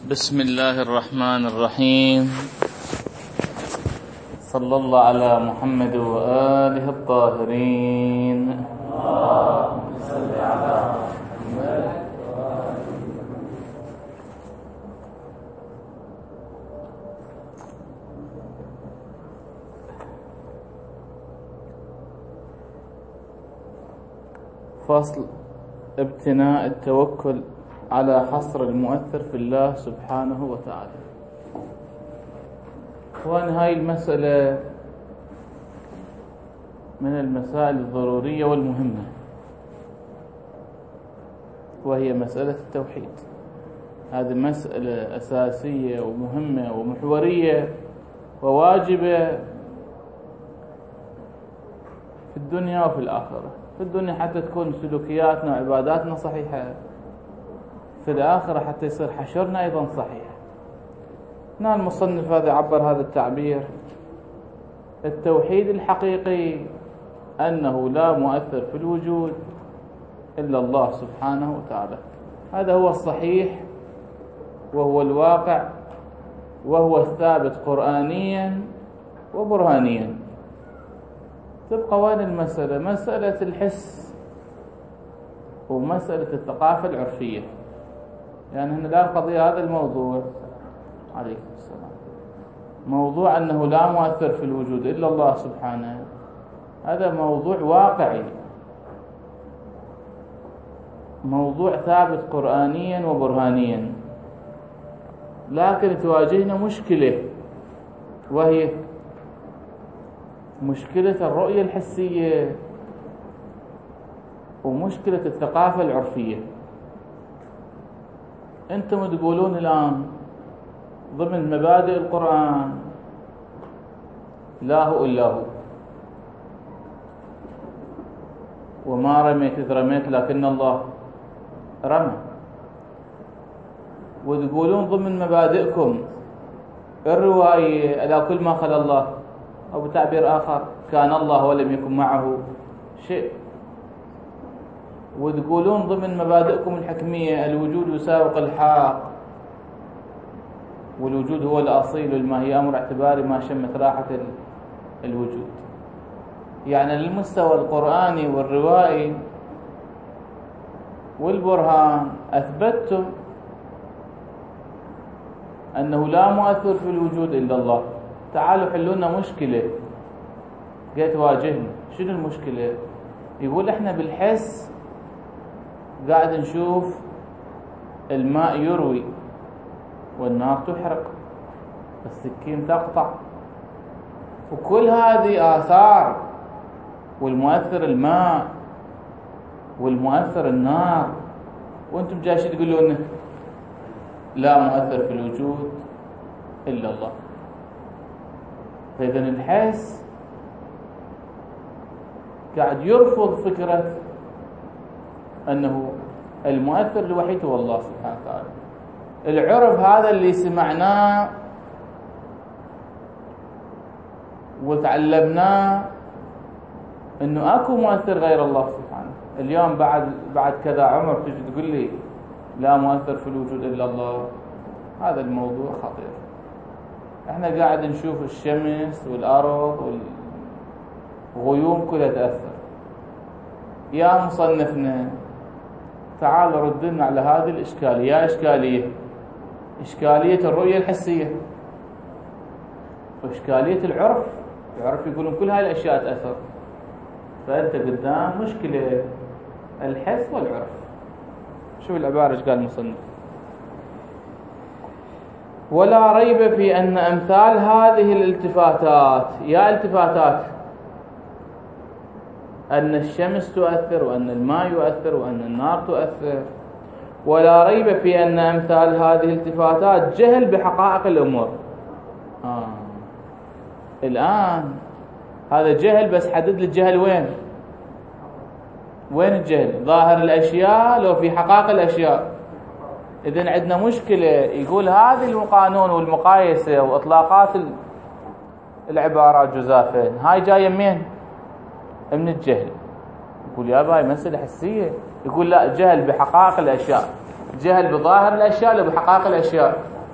بسم الله الرحمن الرحيم. صلى الله على محمد وآله الطاهرين. اللهم صل على محمد. فصل ابتناء التوكل على حصر المؤثر في الله سبحانه وتعالى. وأن هاي المسألة من المسائل الضرورية والمهمة، وهي مسألة التوحيد. هذه مسألة أساسية ومهمة ومحورية وواجبة في الدنيا وفي الآخرة. في الدنيا حتى تكون سلوكياتنا وعباداتنا صحيحة، في الآخرة حتى يصير حشرنا أيضا صحيح. هنا المصنف هذا عبر هذا التعبير: التوحيد الحقيقي أنه لا مؤثر في الوجود إلا الله سبحانه وتعالى. هذا هو الصحيح وهو الواقع وهو الثابت قرآنيا وبرهانيا. تبقى وين المسألة؟ مسألة الحس ومسألة الثقافة العرفية. يعني هنا لا القضية، هذا الموضوع عليكم السلام، موضوع أنه لا مؤثر في الوجود إلا الله سبحانه، هذا موضوع واقعي، موضوع ثابت قرآنيا وبرهانيا. لكن تواجهنا مشكلة، وهي مشكلة الرؤية الحسية ومشكلة الثقافة العرفية. أنتم تقولون الآن ضمن مبادئ القرآن لا هو إلا هو، وما رميت إذ رميت لكن الله رمى. وتقولون ضمن مبادئكم الرواية على كل ما خلى الله، أو بتعبير آخر كان الله ولم يكن معه شيء. وتقولون ضمن مبادئكم الحكمية الوجود يساوق الحاق، والوجود هو الأصيل والماهي أمر اعتباري ما شمت راحة الوجود. يعني للمستوى القرآني والروائي والبرهان أثبتتم أنه لا مؤثر في الوجود إلا الله. تعالوا حلوا لنا مشكلة جاي تواجهنا. شنو المشكلة؟ يقول احنا بالحس قاعد نشوف الماء يروي والنار تحرق، السكين تقطع، وكل هذه آثار، والمؤثر الماء والمؤثر النار، وانتم جايش تقولون لا مؤثر في الوجود إلا الله. فإذا الحس قاعد يرفض فكرة أنه المؤثر الوحيد هو الله سبحانه وتعالى. العرف هذا اللي سمعناه وتعلمناه أنه أكو مؤثر غير الله سبحانه. اليوم بعد كذا عمر تجي تقول لي لا مؤثر في الوجود إلا الله. هذا الموضوع خطير. احنا قاعد نشوف الشمس والأرض والغيوم كلها تأثر. يا مصنفنا تعال ردنا على هذه الإشكالية. يا إشكالية الرؤية الحسية وإشكالية العرف يقولون كل هاي الأشياء تأثر. فأنت قدام مشكلة الحس والعرف. شوف العبارة ايش قال المصنف: ولا ريب في أن أمثال هذه الالتفاتات، يا التفاتات أن الشمس تؤثر وأن الماء يؤثر وأن النار تؤثر، ولا ريب في أن أمثال هذه الالتفاتات جهل بحقائق الأمور. الآن هذا جهل، بس حدد لي الجهل وين الجهل؟ ظاهر الأشياء لو في حقائق الأشياء؟ إذن عندنا مشكلة. يقول هذه القانون والمقايسة وإطلاقات العبارات جزافين هاي جاية من الجهل. يقول يا باي مسألة حسية. يقول لا، جهل بحقائق الأشياء، جهل بظاهر الأشياء لا بحقائق الأشياء.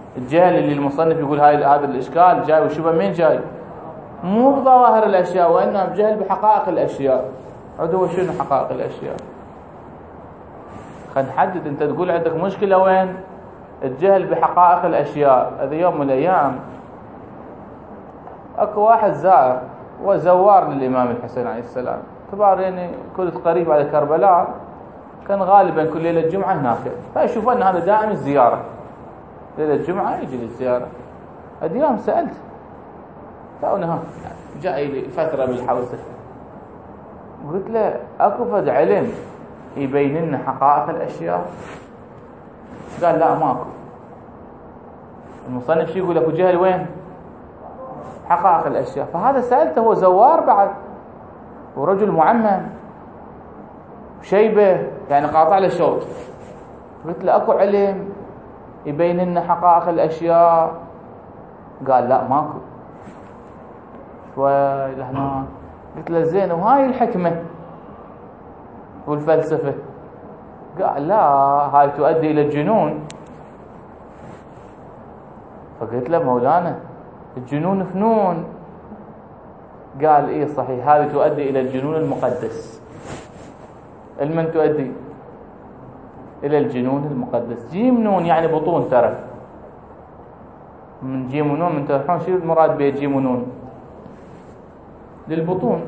الجهل اللي المصنف يقول هذا الإشكال جاي وشبه من جاي؟ مو بظواهر الأشياء وإنما بجهل بحقائق الأشياء. عدو شنو حقائق الأشياء؟ خلينا نحدد. أنت تقول عندك مشكلة وين؟ الجهل بحقائق الأشياء. هذا يوم من الأيام أكو واحد زائر وزوار للإمام الحسين عليه السلام، كبار يعني كنت قريب على كربلاء، كان غالبا كل ليلة الجمعة هناك، فيشوف أن هذا دائم الزيارة، ليلة الجمعة يجي للزيارة. هذا يوم سألت فأنا جاء لي فترة بالحوسة، قلت له أكو فد علم يبين لنا حقائق الأشياء؟ قال لا ماكو. المصنف شو يقول؟ أكو جهل وين؟ حقائق الأشياء. فهذا سألته، هو زوار بعد ورجل معمم شيبة يعني قاطع له شوط، قلت له أكو علم يبين لنا حقائق الأشياء؟ قال لا ماكو. شوي لهنا قلت له زين وهاي الحكمة والفلسفة؟ قال لا هاي تؤدي إلى الجنون. فقلت له مولانا الجنون فنون. قال إيه صحيح، هذه تؤدي إلى الجنون المقدس. المن تؤدي إلى الجنون المقدس؟ جيم نون يعني بطون، ترى من جيم ونون من ترحون شو المراد بجيم ونون؟ للبطون.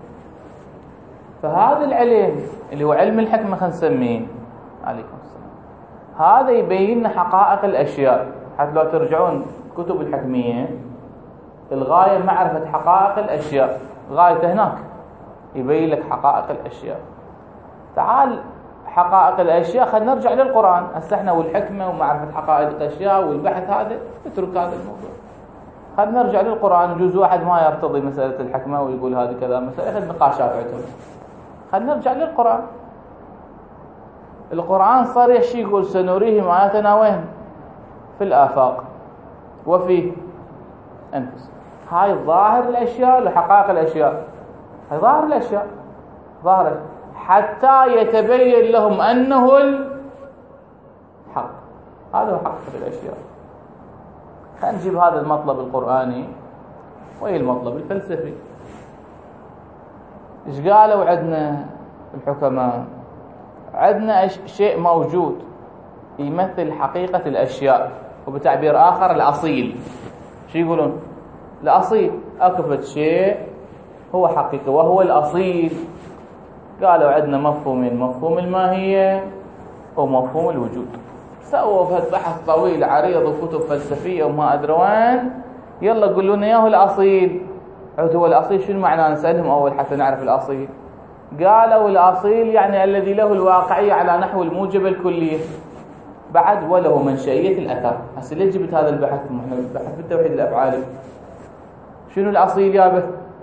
فهذا العلم اللي هو علم الحكمة خلينا نسميه، عليكم السلام، هذا يبين لنا حقائق الأشياء. حتى لو ترجعون كتب الحكمية الغاية معرفة حقائق الأشياء، غايته هناك يبين لك حقائق الأشياء. تعال حقائق الأشياء خلينا نرجع للقرآن. هسه احنا والحكمة ومعرفة حقائق الأشياء والبحث هذا اترك هذا الموضوع، خلينا نرجع للقرآن. يجوز واحد ما يرتضي مسألة الحكمة ويقول هذه كذا مسألة، ياخذ نقاشات عندهم. خلينا نرجع للقرآن. القرآن صار يشي يقول سنريهم آياتنا وين؟ في الآفاق وفي أنفسهم. هاي ظاهر الأشياء لحقائق الأشياء، هاي ظاهر الأشياء، ظاهر حتى يتبين لهم أنه الحق. هذا هو حقيقة الأشياء. خلينا نجيب هذا المطلب القرآني وهي المطلب الفلسفي. إيش قالوا عندنا الحكماء؟ عندنا شيء موجود يمثل حقيقة الأشياء، وبتعبير آخر الأصيل. شو يقولون؟ الأصيل أكفت شيء هو حقيقة وهو الأصيل. قالوا عندنا مفهومين، مفهوم الماهية ومفهوم الوجود. سووا في بحث طويل عريض وكتب فلسفية وما أدري وين، يلا قولوا لنا ياهو الأصيل. هو الأصيل شنو معناه؟ نسألهم أول حتى نعرف الأصيل. قالوا الأصيل يعني الذي له الواقعية على نحو الموجب الكلية بعد وله منشئية الأثر. هسه ليش جبت هذا البحث؟ احنا البحث بالتوحيد الأفعالي. شنو الأصيل يابه؟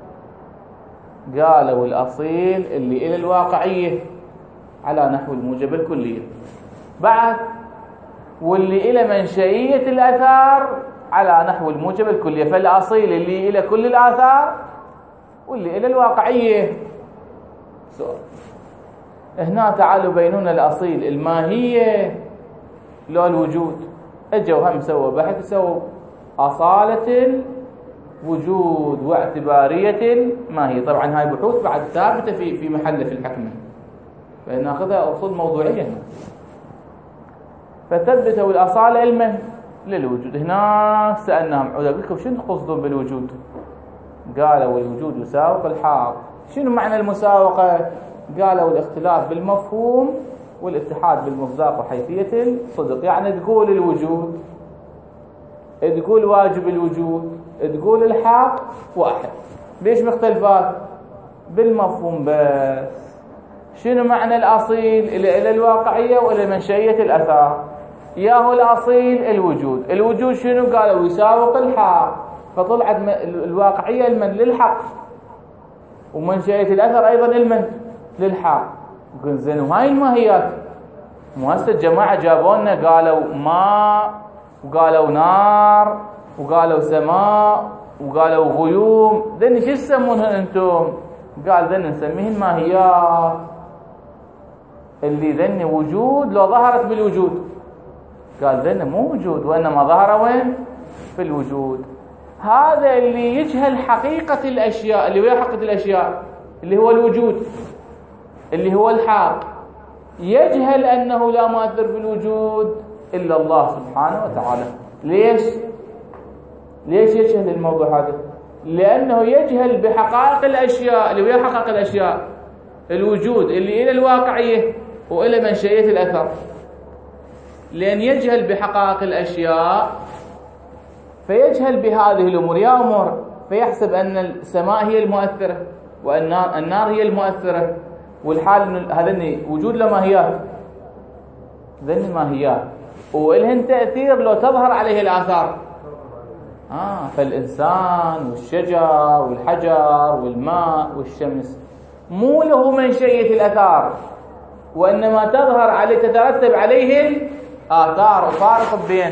قالوا الأصيل اللي إلى الواقعية على نحو الموجب الكلية بعد، واللي إلى منشئية الأثار على نحو الموجب الكلية. فالأصيل اللي إلى كل الآثار واللي إلى الواقعية. سؤال هنا، تعالوا بينونا الأصيل الماهية لو الوجود. اجوا هم سووا بحث، سووا أصالة الوجود واعتبارية الماهية. طبعا هاي بحوث بعد ثابتة في محل في الحكمة، فناخذها أصول موضوعية هنا. فثبتوا الأصالة علما للوجود. هنا سألناهم أقول لكم شنو تقصدون بالوجود؟ قالوا الوجود يساوق الحاق. شنو معنى المساوقة؟ قالوا الاختلاف بالمفهوم والاتحاد بالمصداق وحيثية الصدق. يعني تقول الوجود، تقول واجب الوجود، تقول الحق واحد. ليش مختلفات؟ بالمفهوم بس. شنو معنى الأصيل؟ إلى الواقعية وإلى منشئية الأثار. ياهو الأصيل الوجود. الوجود شنو؟ قالوا يساوق الحق، فطلعت الواقعية المن للحق، ومنشئية الأثر أيضا المن للحق. قلت زين وهاي الماهيات مو هسه الجماعة جابوا لنا قالوا ماء وقالوا نار وقالوا سماء وقالوا غيوم، ذني شو تسمونهن انتم؟ قال ذني نسميهن ماهيات اللي ذني وجود لو ظهرت بالوجود. قال ذن مو وجود، وإنما ظهر وين؟ في الوجود. هذا اللي يجهل حقيقة الأشياء، اللي هو حقيقة الأشياء اللي هو الوجود، اللي هو الحق، يجهل أنه لا مؤثر في الوجود إلا الله سبحانه وتعالى. ليش يجهل الموضوع هذا؟ لأنه يجهل بحقائق الأشياء، اللي هي حقائق الأشياء الوجود اللي إلى الواقعية وإلى منشئية الأثر. لأن يجهل بحقائق الأشياء فيجهل بهذه الأمور، يأمر فيحسب أن السماء هي المؤثرة وأن النار هي المؤثرة، والحال هذني وجود له ماهيات، ذني ماهيات وإلهن تأثير لو تظهر عليه الآثار. فالإنسان والشجر والحجر والماء والشمس مو له منشئية الأثار، وإنما تظهر عليه تترتب عليه الآثار. وفارق بين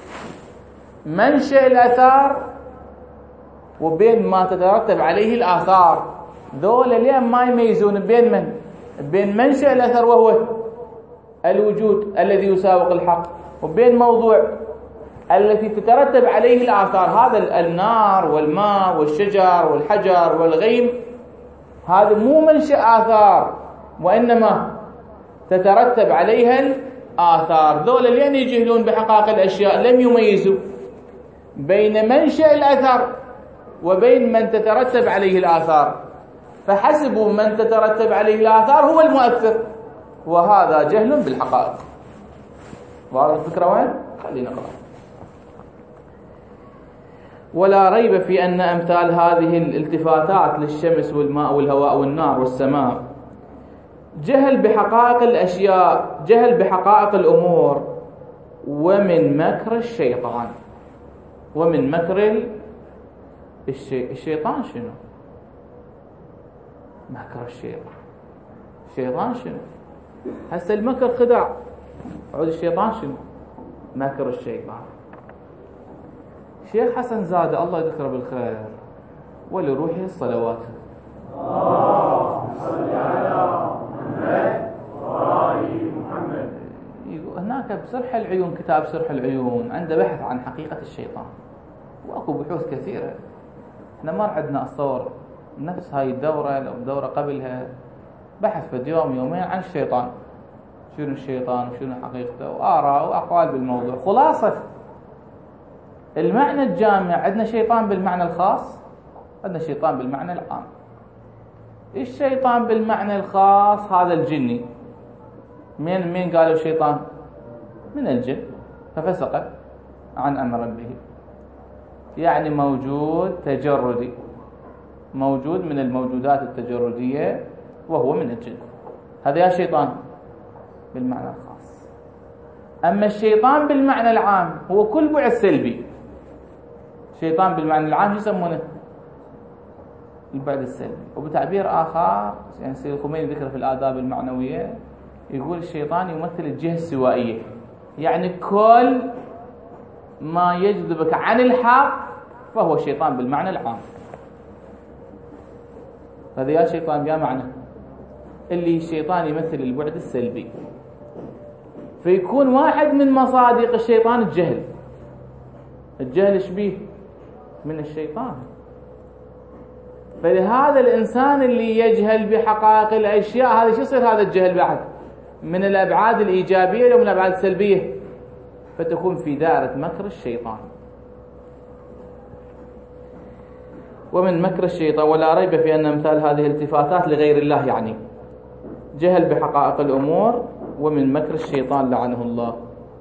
منشأ الأثار وبين ما تترتب عليه الآثار. ذولا ليه ما يميزون بين منشأ الأثر وهو الوجود الذي يساوق الحق، وبين موضوع التي تترتب عليه الآثار. هذا النار والماء والشجر والحجر والغيم هذا مو منشأ آثار، وإنما تترتب عليها الآثار. ذولا لين يجهلون بحقائق الأشياء لم يميزوا بين منشأ الأثر وبين من تترتب عليه الآثار، فحسبوا من تترتب عليه الآثار هو المؤثر، وهذا جهل بالحقائق. واضح الفكرة وين؟ خلينا نقرأ. ولا ريب في أن أمثال هذه الالتفاتات للشمس والماء والهواء والنار والسماء جهل بحقائق الأشياء، جهل بحقائق الأمور، ومن مكر الشيطان. ومن مكر الشيطان شنو؟ مكر الشيطان شنو؟ هسه المكر خداع، عود الشيطان شنو؟ مكر الشيطان. شيخ حسن زادة الله يذكره بالخير ولروحه الصلوات. صل على محمد وآل محمد. هناك بسرح العيون، كتاب سرح العيون عنده بحث عن حقيقة الشيطان، واكو بحوث كثيرة. احنا ما عندنا اتصور نفس هاي الدورة او دورة قبلها بحث في يوم يومين عن الشيطان، شنو الشيطان وشنو حقيقته، وآراء وأقوال بالموضوع. خلاصة المعنى الجامع، عندنا شيطان بالمعنى الخاص، عندنا شيطان بالمعنى العام. الشيطان بالمعنى الخاص هذا الجني. مين قالوا الشيطان؟ من الجن، ففسق عن أمر ربه، يعني موجود تجردي، موجود من الموجودات التجردية وهو من الجن. هذا يا شيطان بالمعنى الخاص. أما الشيطان بالمعنى العام هو كل بعد سلبي. الشيطان بالمعنى العام يسمونه البعد السلبي. وبتعبير آخر يعني سيد الخميني ذكر في الآداب المعنوية يقول الشيطان يمثل الجهة السوائية، يعني كل ما يجذبك عن الحق فهو شيطان بالمعنى العام. هذا يا شيطان يا معنى اللي الشيطان يمثل البعد السلبي، فيكون واحد من مصادق الشيطان الجهل. الجهل شبيه من الشيطان. فلهذا الإنسان اللي يجهل بحقائق الأشياء هذا شو يصير؟ هذا الجهل بعد من الأبعاد الإيجابية ومن الأبعاد السلبية، فتكون في دائرة مكر الشيطان. ومن مكر الشيطان ولا ريب في أن أمثال هذه الالتفاتات لغير الله، يعني جهل بحقائق الأمور، ومن مكر الشيطان لعنه الله،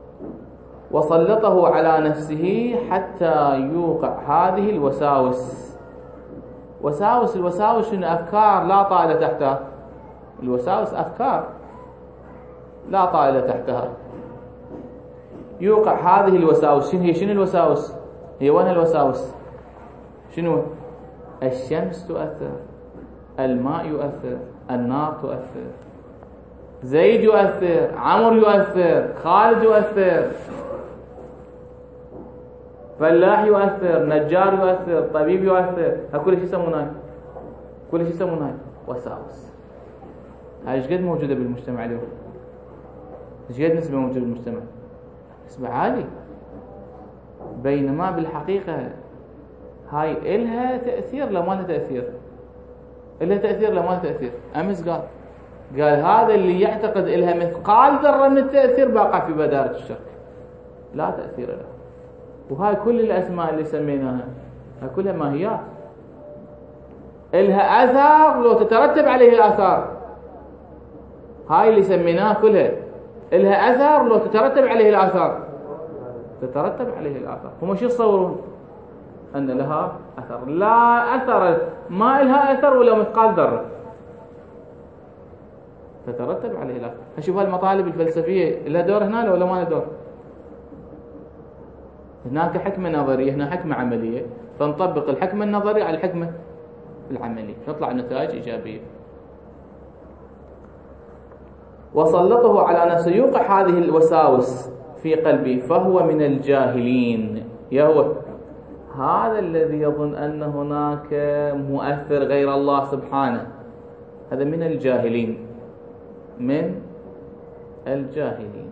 وسلطه على نفسه حتى يوقع هذه الوساوس. الوساوس شنو؟ أفكار لا طائل تحتها. الوساوس أفكار لا طائل تحتها. يوقع هذه الوساوس. شنو الوساوس؟ هي وين الوساوس؟ شنو؟ الشمس تؤثر، الماء يؤثر، النار تؤثر، زيد يؤثر، عمر يؤثر، خالد يؤثر، فلاح يؤثر، نجار يؤثر، طبيب يؤثر. كل شيء يسمونه وساوس. هاي ايش قد موجوده بالمجتمع اليوم؟ ايش قد نسبه موجوده بالمجتمع؟ نسبة عالية، بينما بالحقيقة هاي إلها تأثير لو ما لها تأثير، إلها تأثير لو ما لها تأثير. أمس قال هذا اللي يعتقد إلها مثقال ذرة من التأثير باقع في بدارة الشرك، لا تأثير لها. وهاي كل الأسماء اللي سميناها هاي كلها ماهيات، إلها أثر لو تترتب عليه الآثار. هاي اللي سميناها كلها إلها أثر لو تترتب عليه الآثار، تترتب عليه الآثار. هم شو يتصورون؟ أن لها أثر. لا أثر، ما لها أثر ولا مثقال ذرة، تترتب عليه الآثار. نشوف هالمطالب الفلسفية لها دور هنا ولا ما لها دور؟ هناك حكمة نظرية، هنا حكمة عملية، فنطبق الحكمة النظرية على الحكمة العملية نطلع نتائج إيجابية. وسلطه على نفسه يوقع هذه الوساوس في قلبي فهو من الجاهلين. يهو هذا الذي يظن أن هناك مؤثر غير الله سبحانه، هذا من الجاهلين، من الجاهلين.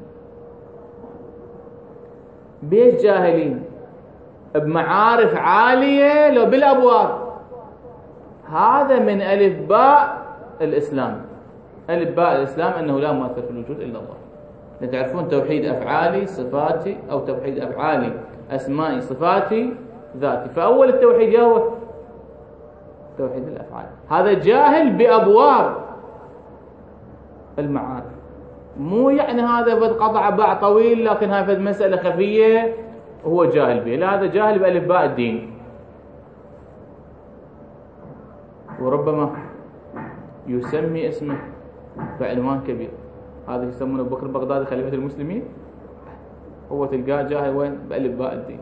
بيش جاهلين؟ بمعارف عالية لو بالأبواب. هذا من ألف باء الإسلام. ألف باء الإسلام أنه لا مؤثر في الوجود إلا الله. لتعرفون توحيد أفعالي صفاتي، أو توحيد أفعالي أسمائي صفاتي ذاتي. فأول التوحيد هو توحيد الأفعال. هذا جاهل بأبواب المعارف، مو يعني هذا فد قطع باع طويل لكن هاي فد مسألة خفية وهو جاهل بها. لا، هذا جاهل بألف باء الدين. وربما يسمي اسمه بعنوان كبير. هذا يسمونه بكر بغدادي خليفة المسلمين، هو تلقاه جاهل وين؟ بألف باء الدين.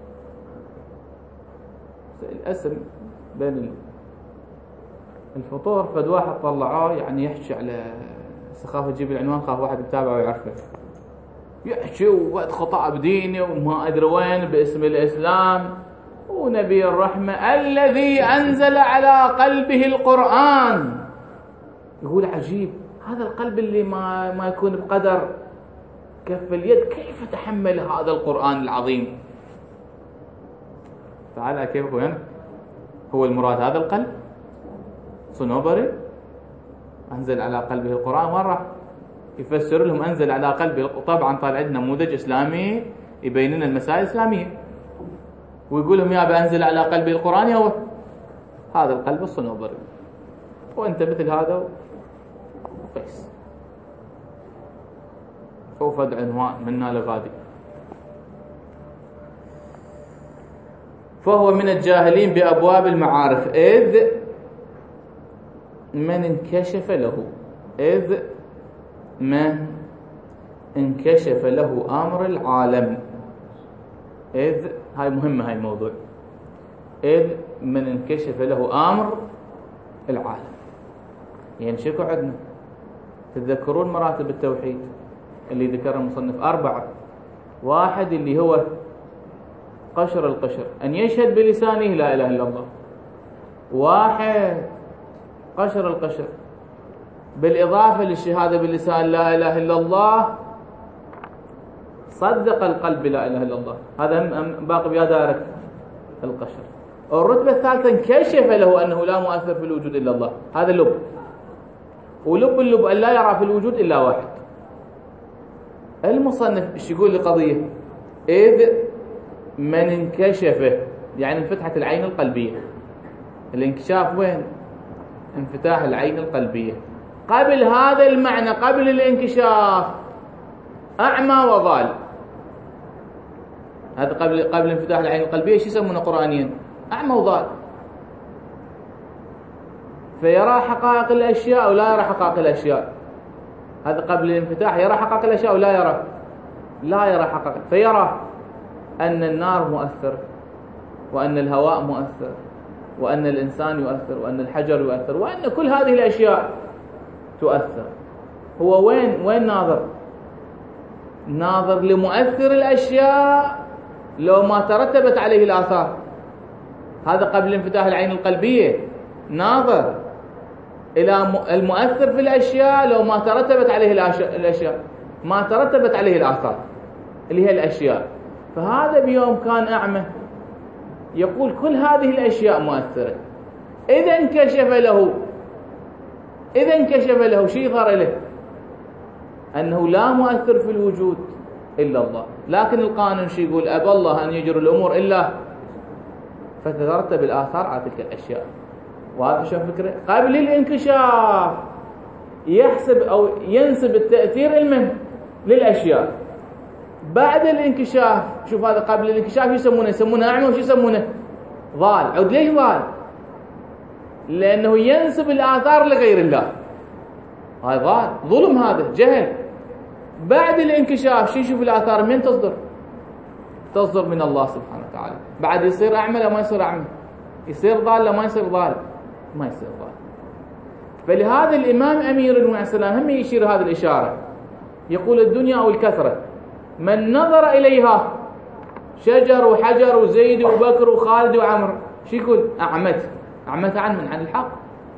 الاسم بين الفطور فد واحد طلعوه يعني يحكي على سخافة تجيب العنوان، خاف واحد يتابعه ويعرفه، يحكي وقت خطأ بديني وما أدري وين باسم الإسلام ونبي الرحمة الذي أنزل على قلبه القرآن. يقول عجيب، هذا القلب اللي ما يكون بقدر كف اليد كيف تحمل هذا القرآن العظيم؟ تعال كيف وين هو المراد؟ هذا القلب صنوبري أنزل على قلبه القرآن، وين راح يفسر لهم أنزل على قلبه؟ طبعا طالع عندنا نموذج إسلامي يبين لنا المسائل الإسلامية، ويقول لهم يا بأنزل على قلبه القرآن، هو هذا القلب الصنوبري، وأنت مثل هذا قيس. فوفد عنوان منا لغادي. فهو من الجاهلين بأبواب المعارف إذ من انكشف له أمر العالم. إذ هاي مهمة، هاي الموضوع. إذ من انكشف له أمر العالم. يعني شكو عندنا؟ تتذكرون مراتب التوحيد اللي ذكرها المصنف 4. واحد اللي هو قشر القشر، أن يشهد بلسانه لا إله إلا الله. واحد قشر القشر بالإضافة للشهادة باللسان لا إله إلا الله، صدق القلب لا إله إلا الله. هذا باقي بيا دائرة القشر. الرتبة الثالثة انكشف له أنه لا مؤثر في الوجود إلا الله. هذا لب، ولب اللب أن لا يرى في الوجود إلا واحد. المصنف ايش يقول لقضية إذ من انكشف، يعني انفتحت العين القلبية. الانكشاف وين؟ انفتاح العين القلبية. قبل هذا المعنى، قبل الانكشاف أعمى وضال. هذا قبل انفتاح العين القلبية ايش يسمونه قرآنيا؟ أعمى وضال. فيرى حقائق الأشياء أو لا يرى حقائق الأشياء. هذا قبل الانفتاح، يرى حقائق الأشياء أو لا يرى حقائق. فيرى أن النار مؤثر، وأن الهواء مؤثر، وأن الإنسان يؤثر، وأن الحجر يؤثر، وأن كل هذه الأشياء تؤثر. هو وين ناظر لمؤثر الأشياء لو ما ترتبت عليه الآثار. هذا قبل انفتاح العين القلبية. ناظر إلى المؤثر في الأشياء لو ما ترتبت عليه الأشياء، ما ترتبت عليه الآثار. اللي هي الأشياء. فهذا بيوم كان أعمى يقول كل هذه الأشياء مؤثرة. إذا انكشف له شيء ظهر له أنه لا مؤثر في الوجود إلا الله، لكن القانون شيء يقول أبى الله أن يجري الأمور إلا، فتترتب الآثار على تلك الأشياء. وهذا شو فكرة؟ قبل الانكشاف يحسب أو ينسب التأثير المهم للأشياء. بعد الانكشاف شوف هذا قبل الانكشاف يسمونه أعمى، وش يسمونه؟ ضال. عود ليش ضال؟ لأنه ينسب الآثار لغير الله، هاي ضال، ظلم، هذا جهل. بعد الانكشاف شو يشوف الآثار من تصدر من الله سبحانه وتعالى. بعد يصير أعمى لا ما يصير أعمى، يصير ضال لا ما يصير ضال، ما يصير ضال. فلهذا الإمام أمير المؤمنين السلام هم يشير هذه الإشارة، يقول الدنيا أو الكثرة من نظر إليها شجر وحجر وزيد وبكر وخالد وعمر شو يقول؟ أعمت عن الحق.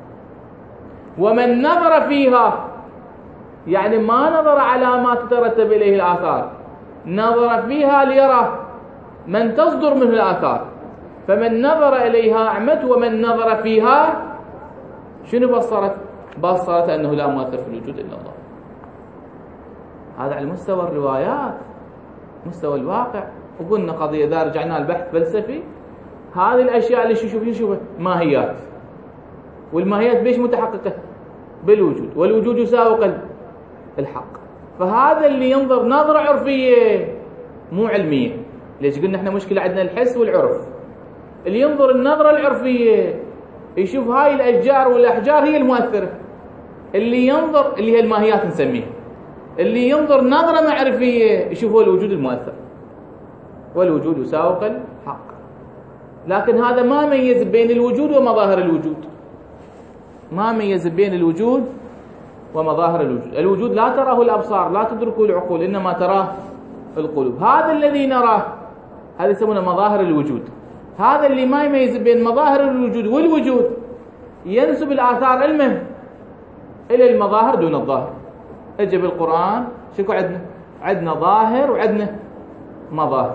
ومن نظر فيها يعني ما نظر على ما تترتب إليه الآثار، نظر فيها ليرى من تصدر منه الآثار. فمن نظر إليها أعمت، ومن نظر فيها شنو بصرت أنه لا مؤثر في الوجود إلا الله. هذا على مستوى الروايات، مستوى الواقع. وقلنا قضية إذا رجعنا البحث فلسفي، هذه الأشياء اللي شوفها ماهيات، والماهيات بيش متحققة؟ بالوجود، والوجود يساوق الحق. فهذا اللي ينظر نظرة عرفية مو علمية. ليش قلنا احنا مشكلة عندنا الحس والعرف؟ اللي ينظر النظرة العرفية يشوف هاي الأشجار والأحجار هي المؤثرة. اللي ينظر اللي هي الماهيات نسميها، اللي ينظر نظرة معرفية يشوف هو الوجود المؤثر، والوجود يساوق الحق. لكن هذا ما ميز بين الوجود ومظاهر الوجود، ما ميز بين الوجود ومظاهر الوجود. الوجود لا تراه الأبصار، لا تدركه العقول، إنما تراه القلوب. هذا الذي نراه هذا يسمونه مظاهر الوجود. هذا اللي ما يميز بين مظاهر الوجود والوجود ينسب الآثار علمه إلى المظاهر دون الظاهر. اجى بالقرآن شكو عندنا ظاهر وعندنا مظاهر.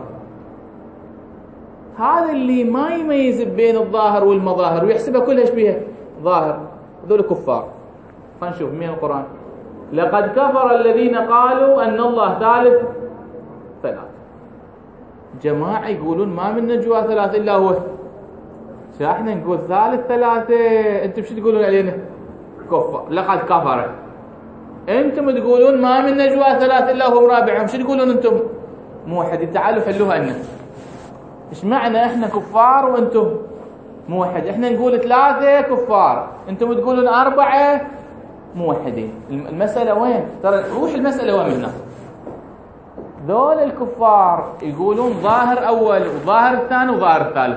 هذا اللي ما يميز بين الظاهر والمظاهر ويحسبها كلها ايش بيها؟ ظاهر. ذول كفار. فنشوف من القرآن لقد كفر الذين قالوا أن الله ثالث ثلاثة. جماعة يقولون ما من نجوى ثلاثة إلا هو. احنا نقول ثالث ثلاثة، انتم شو تقولون علينا؟ كفار. لقد كفر. انتم تقولون ما من نجوى ثلاثة إلا هو رابعهم، شو تقولون انتم؟ موحدين. تعالوا حلوها لنا. ايش معنى احنا كفار وانتم موحد؟ احنا نقول ثلاثة كفار، انتم تقولون أربعة موحدين. المسألة وين؟ ترى روح المسألة وين منها؟ ذول الكفار يقولون ظاهر أول وظاهر الثاني وظاهر الثالث،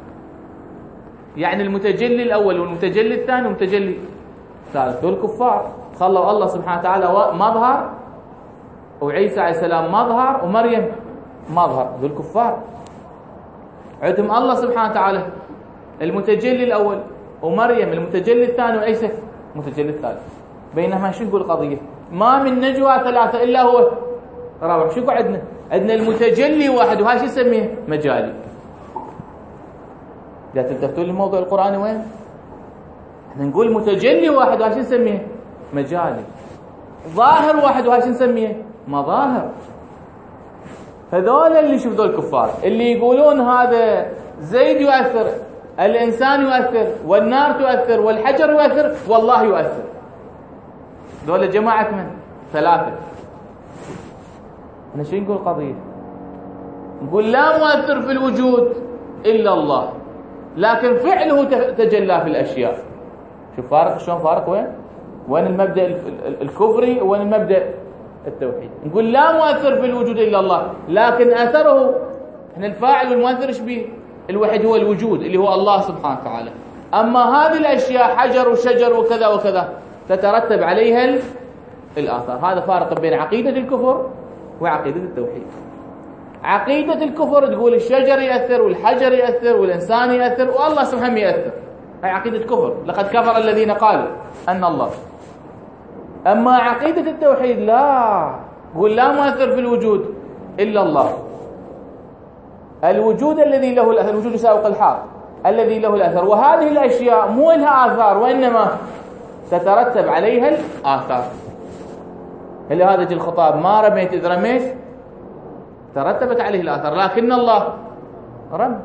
يعني المتجلي الأول والمتجلي الثاني والمتجلي الثالث. ذول كفار. خلوا الله سبحانه وتعالى مظهر، وعيسى عليه السلام مظهر، ومريم مظهر. ذول كفار. عندهم الله سبحانه وتعالى المتجلي الأول، ومريم المتجلي الثاني، وعيسى المتجلي الثالث. بينما شو يقول القضية؟ ما من نجوى ثلاثة إلا هو رابع. شو عندنا؟ عندنا المتجلي واحد، وهاي شو يسميه؟ مجالي. لا تلتفتوا للموضوع القرآني وين؟ احنا نقول متجلي واحد، وهاي شو نسميه؟ مجالي. ظاهر واحد، وهاي شو نسميه؟ مظاهر. هذول اللي شوف ذول الكفار اللي يقولون هذا زيد يؤثر، الإنسان يؤثر، والنار تؤثر، والحجر يؤثر، والله يؤثر. ذول جماعة من؟ ثلاثة. احنا شو نقول القضية؟ نقول لا مؤثر في الوجود إلا الله، لكن فعله تجلى في الأشياء. شوف فارق شلون؟ فارق وين المبدأ الكفري وين المبدأ التوحيد. نقول لا مؤثر في الوجود إلا الله، لكن أثره احنا الفاعل والمؤثر ايش بيه؟ الوحيد هو الوجود اللي هو الله سبحانه وتعالى. أما هذه الأشياء حجر وشجر وكذا وكذا تترتب عليها الآثار. هذا فارق بين عقيدة الكفر وعقيدة التوحيد. عقيدة الكفر تقول الشجر يأثر والحجر يأثر والإنسان يأثر والله سبحانه يأثر، هي عقيدة كفر. لقد كفر الذين قالوا أن الله. أما عقيدة التوحيد لا، تقول لا مؤثر في الوجود إلا الله. الوجود الذي له الأثر، الوجود يساوق الحال الذي له الأثر، وهذه الأشياء مو لها آثار وإنما تترتب عليها الآثار. هل هذا الخطاب ما رميت إذ رميت ترتبت عليه الآثار، لكن الله رمى.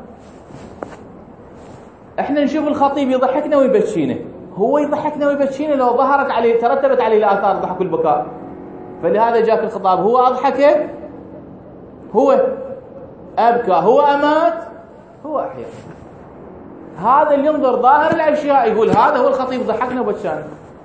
احنا نشوف الخطيب يضحكنا ويبكينا، هو يضحكنا ويبكينا لو ظهرت عليه ترتبت عليه الآثار ضحك والبكاء. فلهذا جاك الخطاب، هو أضحك هو أبكى، هو أمات هو أحيا. هذا اللي ينظر ظاهر الأشياء يقول هذا هو الخطيب ضحكنا وبكانا.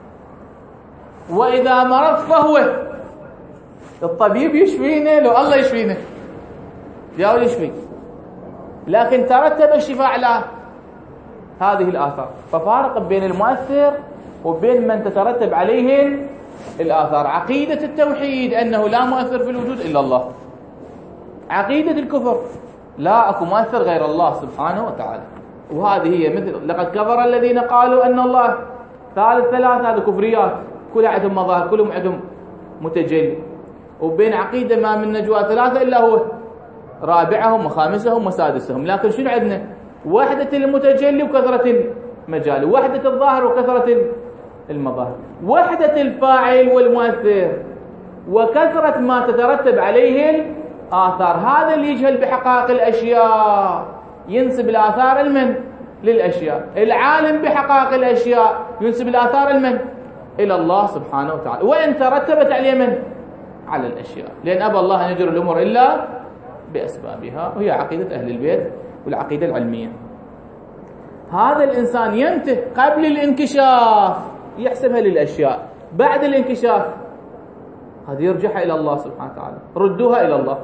وإذا مرض فهو الطبيب يشفينا، لو الله يشفينا جاول يشفي، لكن ترتب الشفاء على هذه الآثار. ففارق بين المؤثر وبين من تترتب عليه الآثار. عقيدة التوحيد أنه لا مؤثر في الوجود إلا الله. عقيدة الكفر لا أكو مؤثر غير الله سبحانه وتعالى. وهذه هي مثل لقد كفر الذين قالوا أن الله ثالث ثلاثة، هذا كفريات كلها عندهم مظاهر، كلهم عندهم متجلي. وبين عقيدة ما من نجوى ثلاثة إلا هو رابعهم وخامسهم وسادسهم. لكن شنو عندنا؟ وحدة المتجلي وكثرة المجال، وحدة الظاهر وكثرة المظاهر، وحدة الفاعل والمؤثر وكثرة ما تترتب عليه الآثار. هذا اللي يجهل بحقائق الأشياء ينسب الآثار المن للأشياء. العالم بحقائق الأشياء ينسب الآثار المن إلى الله سبحانه وتعالى، وإن ترتبت عليه من على الأشياء، لأن أبى الله أن يجري الأمور إلا بأسبابها، وهي عقيدة أهل البيت والعقيدة العلمية. هذا الإنسان ينتهي قبل الانكشاف يحسبها للأشياء، بعد الانكشاف هذه يرجعها إلى الله سبحانه وتعالى، ردوها إلى الله.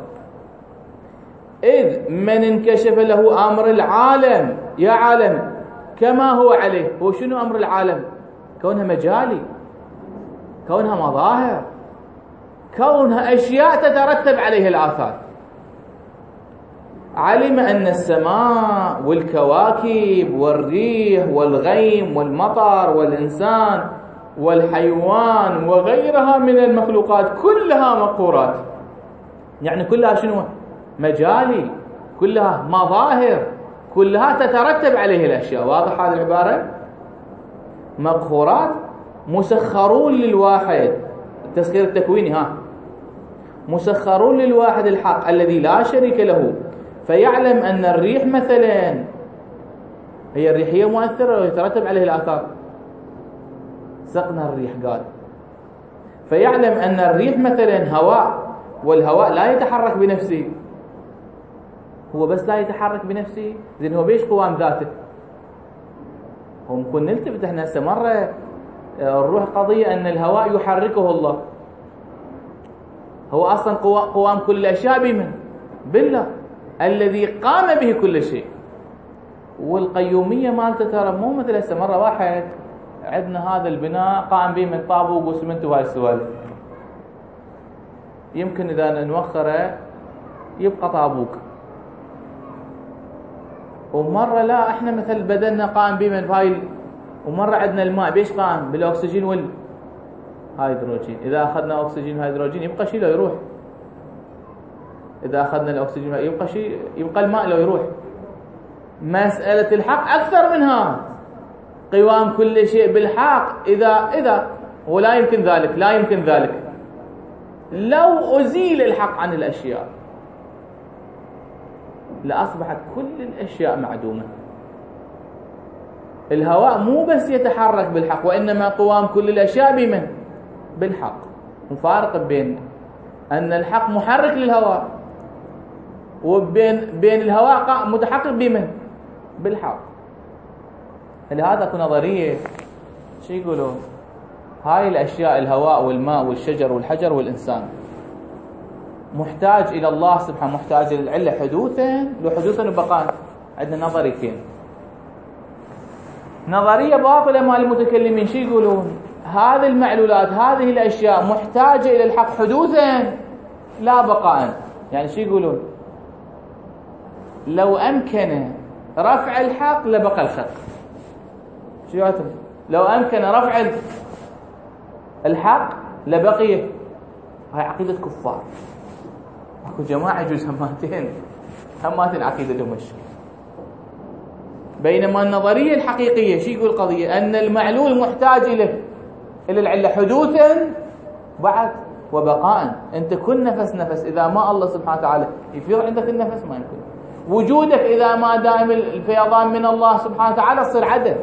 إذ من انكشف له أمر العالم، يا عالم كما هو عليه. هو شنو أمر العالم؟ كونها مجالي، كونها مظاهر، كونها أشياء تترتب عليها الآثار. علم أن السماء والكواكب والريح والغيم والمطر والإنسان والحيوان وغيرها من المخلوقات كلها مقهورات، يعني كلها شنو؟ مجالي، كلها مظاهر، كلها تترتب عليه الأشياء. واضح هذه العبارة؟ مقهورات مسخرون للواحد، التسخير التكويني، مسخرون للواحد الحق الذي لا شريك له، فيعلم أن الريح مثلا هي الريحية مؤثرة ويترتب عليه الآثار. سقنا الريح قال، فيعلم أن الريح مثلا هواء، والهواء لا يتحرك بنفسه، هو بس لا يتحرك بنفسه، زين هو بيش قوام ذاته؟ هو ممكن نلتفت احنا هسه مرة الروح قضية أن الهواء يحركه الله، هو أصلا قوام كل الأشياء بمن؟ بالله الذي قام به كل شيء. والقيومية مالته ترى مو مثل هسه مرة واحد عندنا هذا البناء قام به من طابوق وسمنت وهاي السوالف، يمكن إذا نوخره يبقى طابوق. ومرة لا احنا مثل بدلنا قام به من هاي، ومرة عندنا الماء بيش قام؟ بالأكسجين والهيدروجين. إذا أخذنا أكسجين وهيدروجين يبقى شيء لو يروح، إذا أخذنا الأكسجين يبقى شيء، يبقى الماء لو يروح. مسألة الحق أكثر منها، قوام كل شيء بالحق. إذا ولا يمكن ذلك، لا يمكن ذلك لو أزيل الحق عن الأشياء لأصبحت كل الأشياء معدومة. الهواء مو بس يتحرك بالحق، وإنما قوام كل الأشياء بمن؟ بالحق. مفارق بين أن الحق محرك للهواء وبين الهواء متحقق بمن؟ بالحق. لهذا اكو نظرية شو يقولون؟ هاي الأشياء الهواء والماء والشجر والحجر والإنسان محتاج إلى الله سبحانه، محتاج للعلة حدوثا، لو حدوثا وبقاء. عندنا نظريتين، نظرية باطلة مال المتكلمين شو يقولون؟ هذه المعلولات، هذه الأشياء محتاجة إلى الحق حدوثا لا بقاء. يعني شو يقولون؟ لو أمكن رفع الحق لبقى الخلق. شو يعتبر؟ لو أمكن رفع الحق لبقي. هاي عقيدة كفار، اكو جماعة يجوز هماتين عقيدة دمشق. بينما النظرية الحقيقية شو يقول القضية؟ أن المعلول محتاج إلى العلة حدوثا بعد وبقاء. أنت كل نفس إذا ما الله سبحانه وتعالى يفيض عندك النفس ما يمكن. وجودك إذا ما دائم الفيضان من الله سبحانه وتعالى تصير عدم.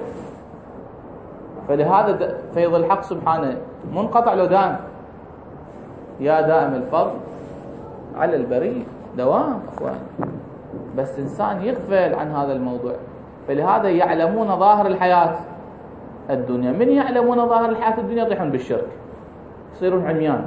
فلهذا فيض الحق سبحانه منقطع لو دائم. يا دائم الفضل على البرية دوام أخوان. بس إنسان يغفل عن هذا الموضوع. فلهذا يعلمون ظاهر الحياة الدنيا. من يعلمون ظاهر الحياة الدنيا يطيحون بالشرك يصيرون عميان.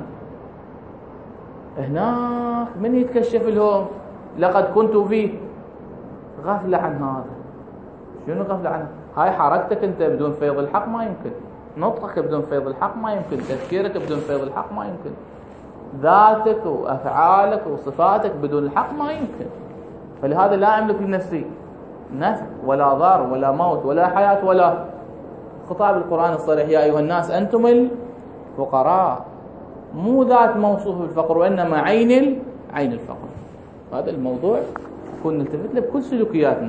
هناك من يتكشف لهم لقد كنت فيه غفلة عن هذا. شنو غفلة عنه؟ هاي حركتك أنت بدون فيض الحق ما يمكن، نطقك بدون فيض الحق ما يمكن، تفكيرك بدون فيض الحق ما يمكن، ذاتك وأفعالك وصفاتك بدون الحق ما يمكن. فلهذا لا أملك لنفسي نفع ولا ضار ولا موت ولا حياة ولا خطاب القرآن الصريح يا أيها الناس أنتم الفقراء. مو ذات موصوف بالفقر وإنما عين الفقر. هذا الموضوع كنا نلتفت له بكل سلوكياتنا.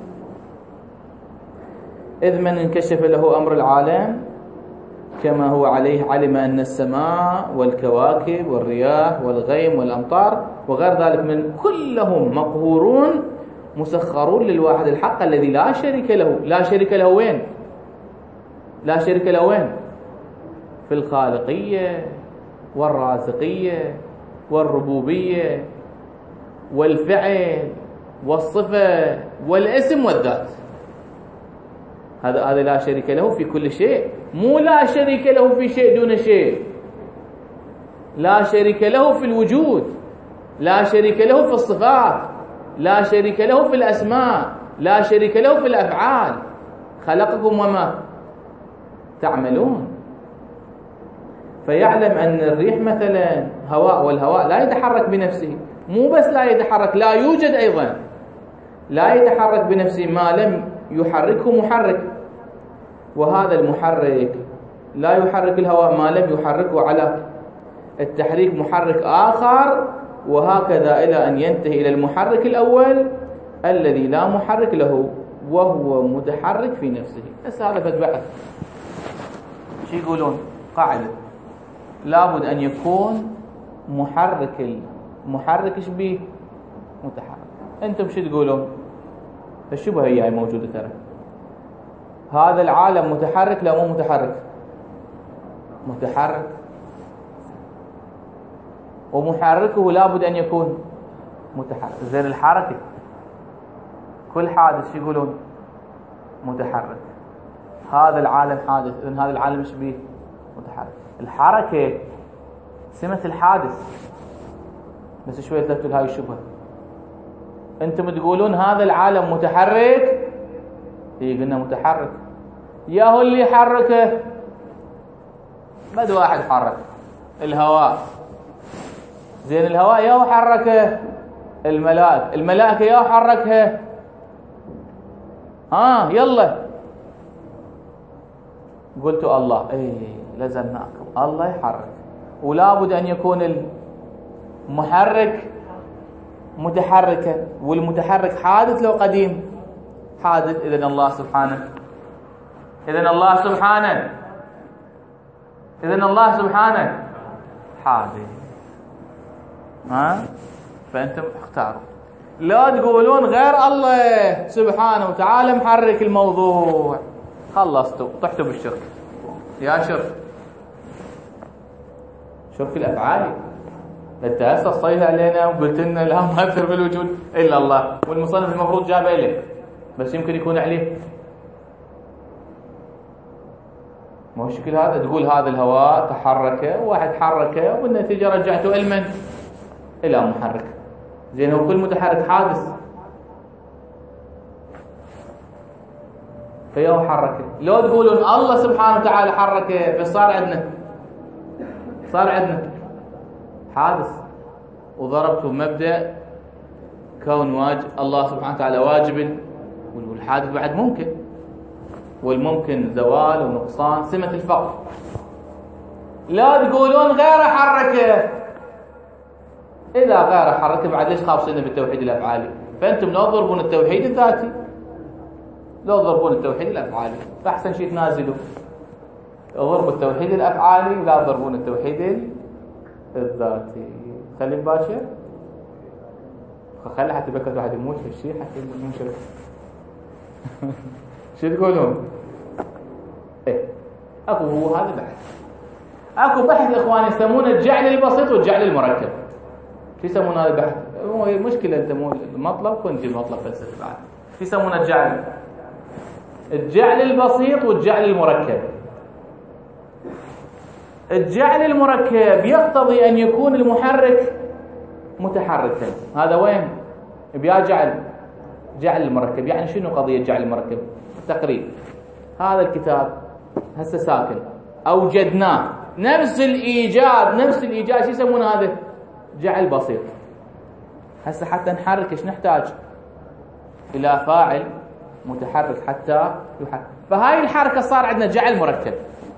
إذ من انكشف له أمر العالم كما هو عليه علم أن السماء والكواكب والرياح والغيم والأمطار وغير ذلك من كلهم مقهورون مسخرون للواحد الحق الذي لا شريك له. لا شريك له وين؟ لا شريك له وين؟ في الخالقية والرازقية والربوبية والفعل والصفة والاسم والذات. هذا لا شريك له في كل شيء. مو لا شريك له في شيء دون شيء. لا شريك له في الوجود، لا شريك له في الصفات، لا شريك له في الأسماء، لا شريك له في الأفعال. خلقكم وما تعملون. فيعلم أن الريح مثلا هواء، والهواء لا يتحرك بنفسه. مو بس لا يتحرك، لا يوجد أيضا. لا يتحرك بنفسه ما لم يحركه محرك. وهذا المحرك لا يحرك الهواء ما لم يحركه على التحريك محرك آخر، وهكذا إلى أن ينتهي إلى المحرك الأول الذي لا محرك له وهو متحرك في نفسه. بس هذا بحث. شو يقولون؟ قاعدة لابد أن يكون محرك شبيه متحرك. أنتم شو تقولون؟ الشبهة هي موجودة ترى. هذا العالم متحرك لا مو متحرك؟ متحرك. ومحركه لابد أن يكون متحرك. زين الحركة كل حادث شو يقولون؟ متحرك. هذا العالم حادث، إذن هذا العالم ايش بيه؟ متحرك. الحركة سمة الحادث. بس شوية تلفتوا لهاي الشبهة. أنتم تقولون هذا العالم متحرك، إيه قلنا متحرك. يا هو اللي يحركه؟ بد واحد حرك الهواء. زين الهواء يا هو حركه؟ الملائكة يا هو حركها؟ يلا قلتوا الله، لزمناكم الله يحرك. ولا بد أن يكون المحرك متحركا، والمتحرك حادث لو قديم حادث. إذن الله سبحانه حادث. فأنتم اختاروا. لا تقولون غير الله سبحانه وتعالى محرك الموضوع. خلصتوا، طحتوا بالشرك. يا شرك الأفعال. انت هسه صيح علينا وقلت لنا لا مؤثر في الوجود الا الله، والمصنف المفروض جابه لك، بس يمكن يكون عليه. ما هو الشكل هذا. تقول هذا الهواء تحرك، واحد حركه والنتيجه رجعته علما الى محرك. زين هو كل متحرك حادث. فيهو حركه. لو تقولون الله سبحانه وتعالى حركه، فصار عندنا حادث. وضربته مبدأ كون الله سبحانه وتعالى واجب، والحادث بعد ممكن، والممكن زوال ونقصان سمة الفقر. لا تقولون غير حركة. إذا غير حركه بعد ليش خابصين بالتوحيد الأفعالي؟ فأنتم لو تضربون التوحيد الذاتي، لو تضربون التوحيد الأفعالي فأحسن شيء تنازلوا، ضربوا التوحيد الأفعالي ولا تضربون التوحيد الذاتي. خلي باشا، خلي حتى بكت واحد يموت في الشيء حتى المشرك. شو تقولون؟ إيه أكو هو هذا بحث، أكو بحث إخواني يسمونه الجعل البسيط والجعل المركب. شو يسمون هذا البحث؟ هو مشكلة أنت مو المطلب كنت المطلب فلسفي بعد. شو يسمونه الجعل؟ الجعل البسيط والجعل المركب. الجعل المركب يقتضي أن يكون المحرك متحركا. هذا وين؟ بيا جعل المركب. يعني شنو قضية جعل المركب؟ تقريب هذا الكتاب هسه ساكن أوجدناه نفس الإيجاد شو يسمونه هذا؟ جعل بسيط. هسه حتى نحرك ايش نحتاج؟ إلى فاعل متحرك حتى يحرك. فهاي الحركة صار عندنا جعل مركب.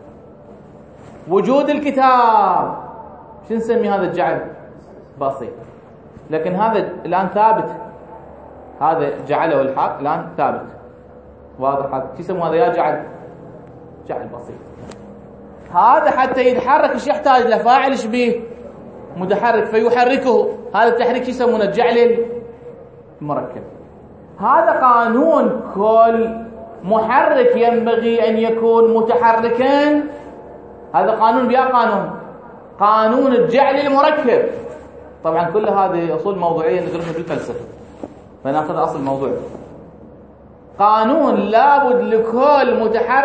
وجود الكتاب شو نسمي هذا الجعل؟ بسيط. لكن هذا الآن ثابت، هذا جعله الحق الآن ثابت واضح. هذا شو يسمونه هذا؟ يا جعل بسيط. هذا حتى يتحرك ايش يحتاج؟ لفاعل ايش بيه؟ متحرك فيحركه. هذا التحريك شو يسمونه؟ الجعل المركب. هذا قانون، كل محرك ينبغي أن يكون متحركا. هذا قانون بيا قانون الجعل المركب. طبعا كل هذه أصول موضوعية ندرسها بالفلسفة، فناخذ أصل الموضوع. قانون لابد لكل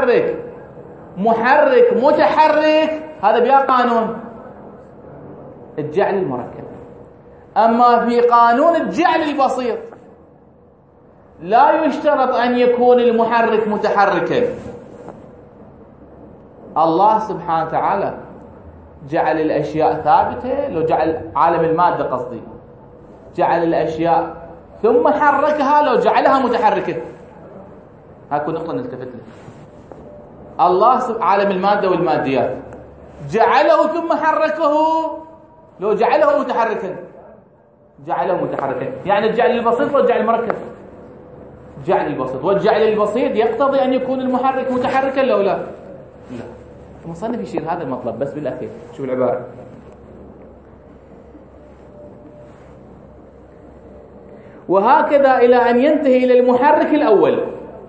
محرك متحرك، هذا بيا قانون الجعل المركب. أما في قانون الجعل البسيط لا يشترط أن يكون المحرك متحركا. الله سبحانه وتعالى جعل الأشياء ثابتة، لو جعل عالم المادة قصدي جعل الأشياء ثم حركها، لو جعلها متحركة. هاكو نقطة نلتفت لها. الله عالم المادة والماديات جعله ثم حركه، لو جعله متحركا جعله متحركا. يعني الجعل البسيط والجعل المركب. الجعل البسيط والجعل البسيط يقتضي أن يكون المحرك متحركا لو لا المصنف يشير هذا المطلب بس بالأخير. شوف العبارة: وهكذا إلى أن ينتهي إلى المحرك الأول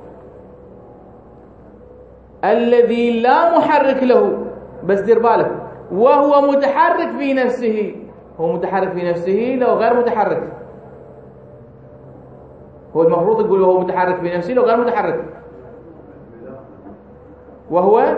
الذي لا محرك له، بس دير بالك، وهو متحرك في نفسه. هو متحرك في نفسه لو غير متحرك. هو المفروض تقول وهو متحرك في نفسه لو غير متحرك. وهو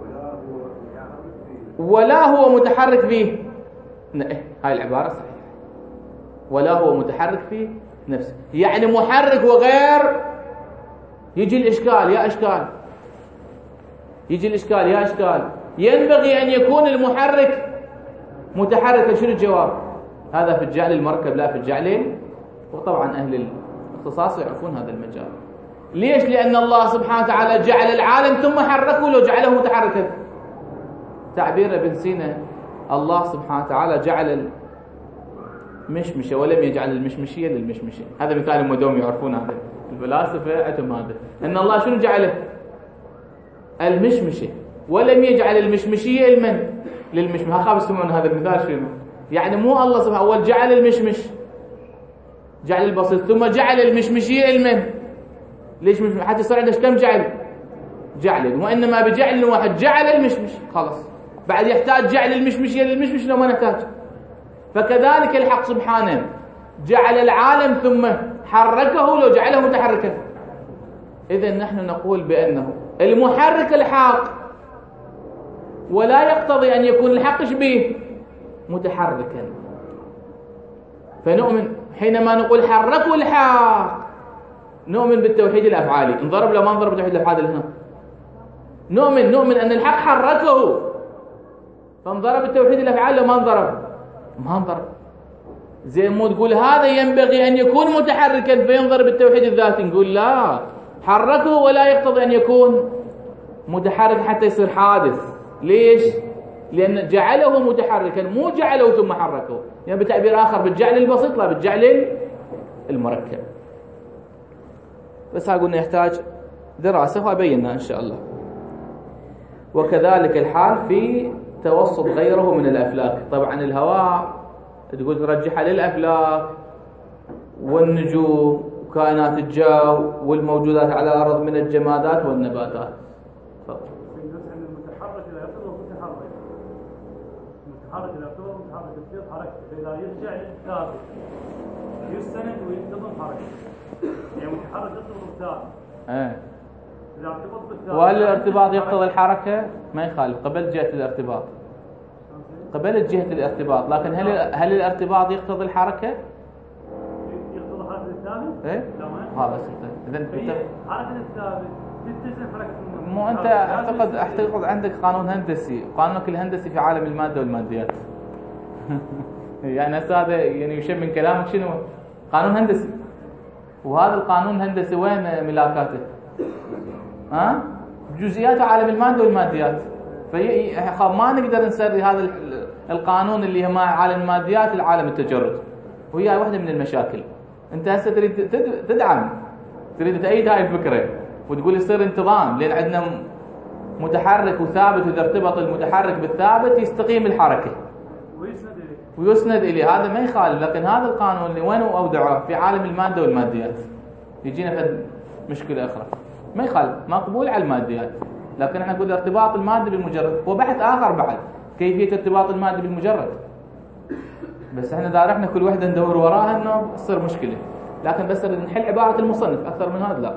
ولا هو متحرك فيه. هاي العبارة صحيحة. ولا هو متحرك في نفسه، يعني محرك وغير. يجي الإشكال يا إشكال، يجي الإشكال يا إشكال. ينبغي أن يكون المحرك متحركا. شنو الجواب؟ هذا في الجعل المركب لا في الجعل. وطبعا أهل الاختصاص يعرفون هذا المجال. ليش؟ لأن الله سبحانه وتعالى جعل العالم ثم حركه لو جعله متحركا. تعبير ابن سينا: الله سبحانه وتعالى جعل المشمشة ولم يجعل المشمشية للمشمشة. هذا مثال مدوم يعرفون هذا الفلاسفة عندهم هذا، أن الله شنو جعله؟ المشمشة، ولم يجعل المشمشية للمشمشة. ها خاف يسمعون هذا المثال شنو؟ يعني مو الله سبحانه أول جعل المشمش جعل البسيط ثم جعل المشمشية ليش مش حتى يصير عندك كم جعل وإنما بجعل واحد جعل المشمش خلاص. بعد يحتاج جعل المشمشية للمشمش لو ما نحتاج. فكذلك الحق سبحانه جعل العالم ثم حركه لو جعله متحركا. إذن نحن نقول بأنه المحرك الحق، ولا يقتضي أن يكون الحق به متحركا. فنؤمن حينما نقول حركوا الحق نؤمن بالتوحيد الأفعالي. انضرب لو ما انضرب بالتوحيد الأفعالي هنا نؤمن أن الحق حركه، فانضرب التوحيد الأفعالي لو ما انضرب. زي مو تقول هذا ينبغي أن يكون متحركا فينضرب التوحيد الذاتي، نقول لا، حركه ولا يقتضي أن يكون متحرك حتى يصير حادث. ليش؟ لأن جعله متحركا، مو جعله ثم حركه، يعني بتعبير آخر بالجعل البسيط لا بالجعل المركب. بس قلنا يحتاج دراسة وأبينها إن شاء الله. وكذلك الحال في توسط غيره من الأفلاك. طبعا الهواء تقول ترجحها للأفلاك والنجوم وكائنات الجو والموجودات على الأرض من الجمادات والنباتات. المتحرك لا يعتبر متحرك، المتحرك لا يعتبر متحرك، تصير حركة إذا يرجع للثابت يستند وينتظم حركة، يعني متحرك يعتبر ثابت. إذا ارتبط بالثابت. وهل الارتباط يقتضي الحركة؟ ما يخالف قبل جهة الارتباط. قبل جهة الارتباط، لكن هل الارتباط يقتضي الحركة؟ يقتضي حركة الثابت؟ إيه؟ لا ما. هذا إذا حركة الثابت تلتزم حركة. مو أنت أعتقد عندك قانون هندسي، قانونك الهندسي في عالم المادة والماديات. يعني هذا يعني يشم من كلامك شنو؟ قانون هندسي. وهذا القانون الهندسي وين ملاكاته؟ جزئيات عالم المادة والماديات. فما نقدر نسري هذا القانون اللي هو مع عالم الماديات العالم التجرد، وهي واحدة من المشاكل. أنت هسه تريد تدعم، تريد تأيد هاي الفكرة وتقول يصير انتظام، لأن عندنا متحرك وثابت، وإذا ارتبط المتحرك بالثابت يستقيم الحركة ويسند إليه. هذا ما يخالف، لكن هذا القانون اللي وين أودعه في عالم المادة والماديات يجينا في مشكلة أخرى. ما يخالف، مقبول على الماديات، لكن احنا نقول ارتباط المادة بالمجرد، وبحث آخر بعد كيفية ارتباط المادة بالمجرد. بس احنا إذا رحنا كل وحدة ندور وراها إنه تصير مشكلة، لكن بس نحل عبارة المصنف أكثر من هذا لا.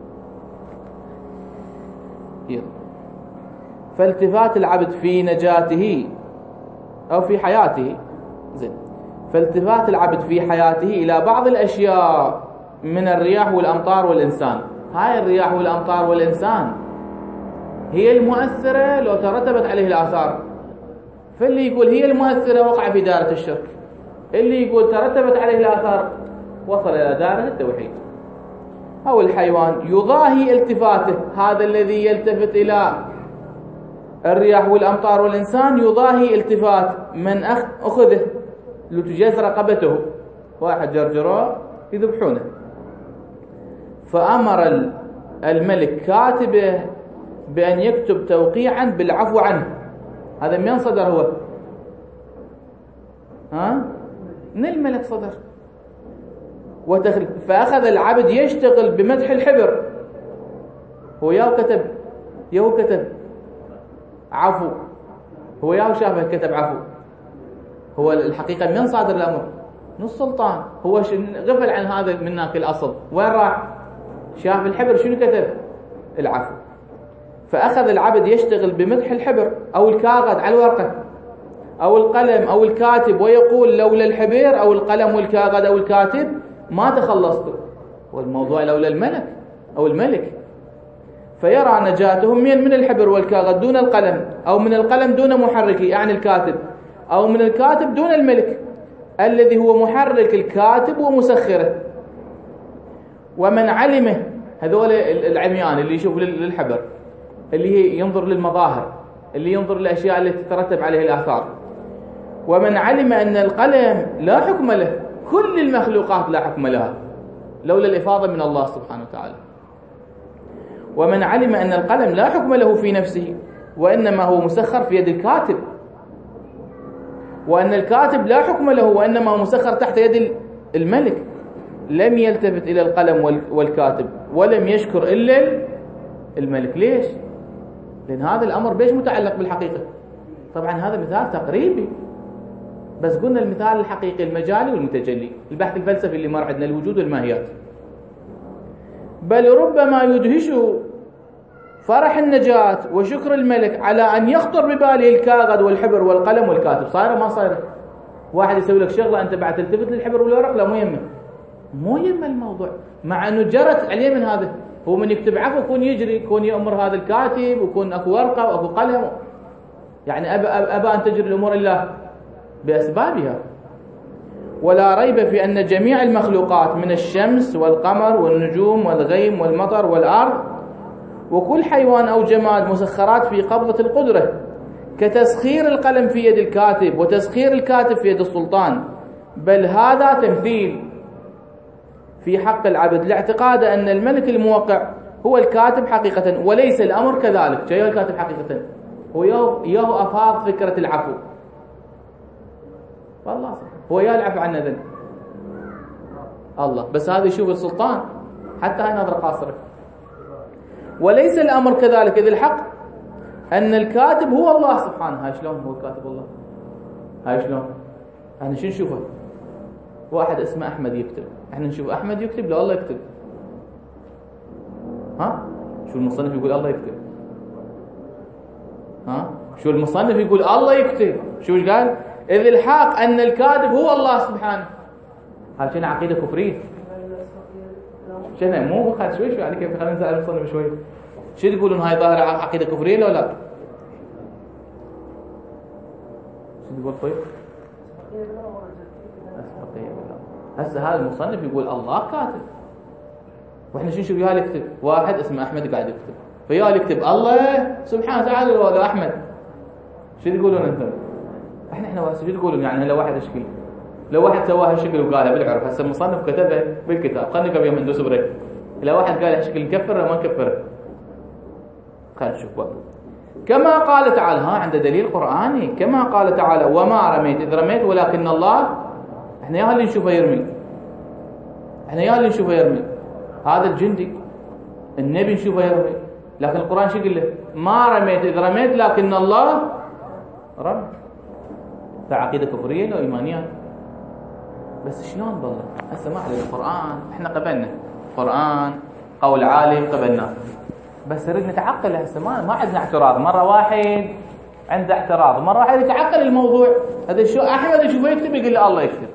فالتفات العبد في نجاته أو في حياته فالتفات العبد في حياته إلى بعض الأشياء من الرياح والأمطار والإنسان. هاي الرياح والأمطار والإنسان هي المؤثرة لو ترتبت عليه الآثار. فاللي يقول هي المؤثرة وقع في دائرة الشرك، اللي يقول ترتبت عليه الآثار وصل إلى دائرة التوحيد. أو الحيوان يضاهي التفاته، هذا الذي يلتفت إلى الرياح والأمطار والإنسان يضاهي التفات من أخذه لتجز رقبته، واحد جرجره يذبحونه. فأمر الملك كاتبه بأن يكتب توقيعا بالعفو عنه. هذا من صدر هو؟ من الملك صدر. فأخذ العبد يشتغل بمدح الحبر، هو ياو كتب عفو، هو ياو شافه كتب عفو. هو الحقيقة من صادر الأمر؟ من السلطان. هو غفل عن هذا من هناك الأصل، وين راح؟ شاف الحبر شنو كتب؟ العفو. فأخذ العبد يشتغل بمدح الحبر أو الكاغذ على الورقة أو القلم أو الكاتب، ويقول لولا الحبر أو القلم والكاغذ أو الكاتب ما تخلصت. والموضوع لولا الملك أو الملك. فيرى نجاتهم من الحبر والكاغذ دون القلم، أو من القلم دون محركه يعني الكاتب، أو من الكاتب دون الملك الذي هو محرك الكاتب ومسخره. ومن علمه، هذول العميان اللي يشوف للحبر، اللي ينظر للمظاهر، اللي ينظر للأشياء التي تترتب عليه الآثار. ومن علم أن القلم لا حكم له، كل المخلوقات لا حكم لها لولا الإفاضة من الله سبحانه وتعالى. ومن علم أن القلم لا حكم له في نفسه، وإنما هو مسخر في يد الكاتب، وأن الكاتب لا حكم له وإنما هو مسخر تحت يد الملك، لم يلتفت إلى القلم والكاتب ولم يشكر إلا الملك. ليش؟ لأن هذا الأمر بيش متعلق بالحقيقة. طبعا هذا مثال تقريبي، بس قلنا المثال الحقيقي المجالي والمتجلي، البحث الفلسفي اللي مر عندنا الوجود والماهيات. بل ربما يدهش فرح النجاة وشكر الملك على أن يخطر بباله الكاغذ والحبر والقلم والكاتب. صايرة ما صايرة؟ واحد يسوي لك شغلة أنت بعد تلتفت للحبر والورق، لا مو يهمه الموضوع، مع أنه جرت عليه من هذا. هو من يكتب عفو يكون يجري، يكون يأمر هذا الكاتب، ويكون أكو ورقة وأكو قلم، يعني أبى أن تجري الأمور إلا بأسبابها. ولا ريب في أن جميع المخلوقات من الشمس والقمر والنجوم والغيم والمطر والأرض وكل حيوان أو جماد مسخرات في قبضة القدرة، كتسخير القلم في يد الكاتب وتسخير الكاتب في يد السلطان، بل هذا تمثيل في حق العبد لاعتقاد أن الملك الموقع هو الكاتب حقيقة، وليس الأمر كذلك. جاي الكاتب حقيقة هو ياهو أفاض فكرة العفو، والله هو يالعف عن ذنب الله، بس هذا يشوف السلطان حتى هاي نظرة قاصرة. وليس الأمر كذلك، إذ الحق أن الكاتب هو الله سبحانه. هاي شلون هو الكاتب الله؟ هاي شلون؟ احنا شو نشوفه؟ واحد اسمه أحمد يكتب، احنا نشوف أحمد يكتب لا الله يكتب. ها؟ شو المصنف يقول الله يكتب؟ ها؟ شو المصنف يقول الله يكتب؟ شو ايش قال؟ إذ الحق أن الكاتب هو الله سبحانه. هاي شنو عقيدة كفرية؟ شنو مو خد شوي يعني كيف؟ خلينا نسأل المصنف شوي. شو تقولون هاي ظاهرة عقيدة كفرية ولا لا؟ شو تقول طيب؟ هسه هذا المصنف يقول الله كاتب، واحنا شو نشوف يا يكتب؟ واحد اسمه أحمد قاعد يكتب، فيا يكتب الله سبحانه وتعالى ولا أحمد؟ شو تقولون انتم؟ احنا شو تقولون يعني؟ لو واحد اشكل، لو واحد سواها شكل وقالها بالعرف، هسه المصنف كتبها بالكتاب، خلينا نقف يوم ندوس بريك. لو واحد قال شكل نكفر ولا ما نكفر؟ خلينا نشوف بقى. كما قال تعالى، ها عنده دليل قرآني، كما قال تعالى وما رميت إذ رميت ولكن الله. احنا يا اللي نشوفه يرمي، احنا يا اللي نشوفه يرمي، هذا الجندي النبي نشوفه يرمي، لكن القرآن شو يقول له؟ ما رميت إذ رميت لكن الله رمي. فعقيدة كفرية لو إيمانية، بس شلون بالله؟ هسه ما عليه القرآن، احنا قبلنا قرآن قول عالم قبلناه، بس نريد نتعقل. هسه ما عندنا اعتراض، مرة واحد عنده اعتراض، مرة واحد يتعقل الموضوع. هذا شو أحمد يشوفه يكتب يقول له الله يكتب،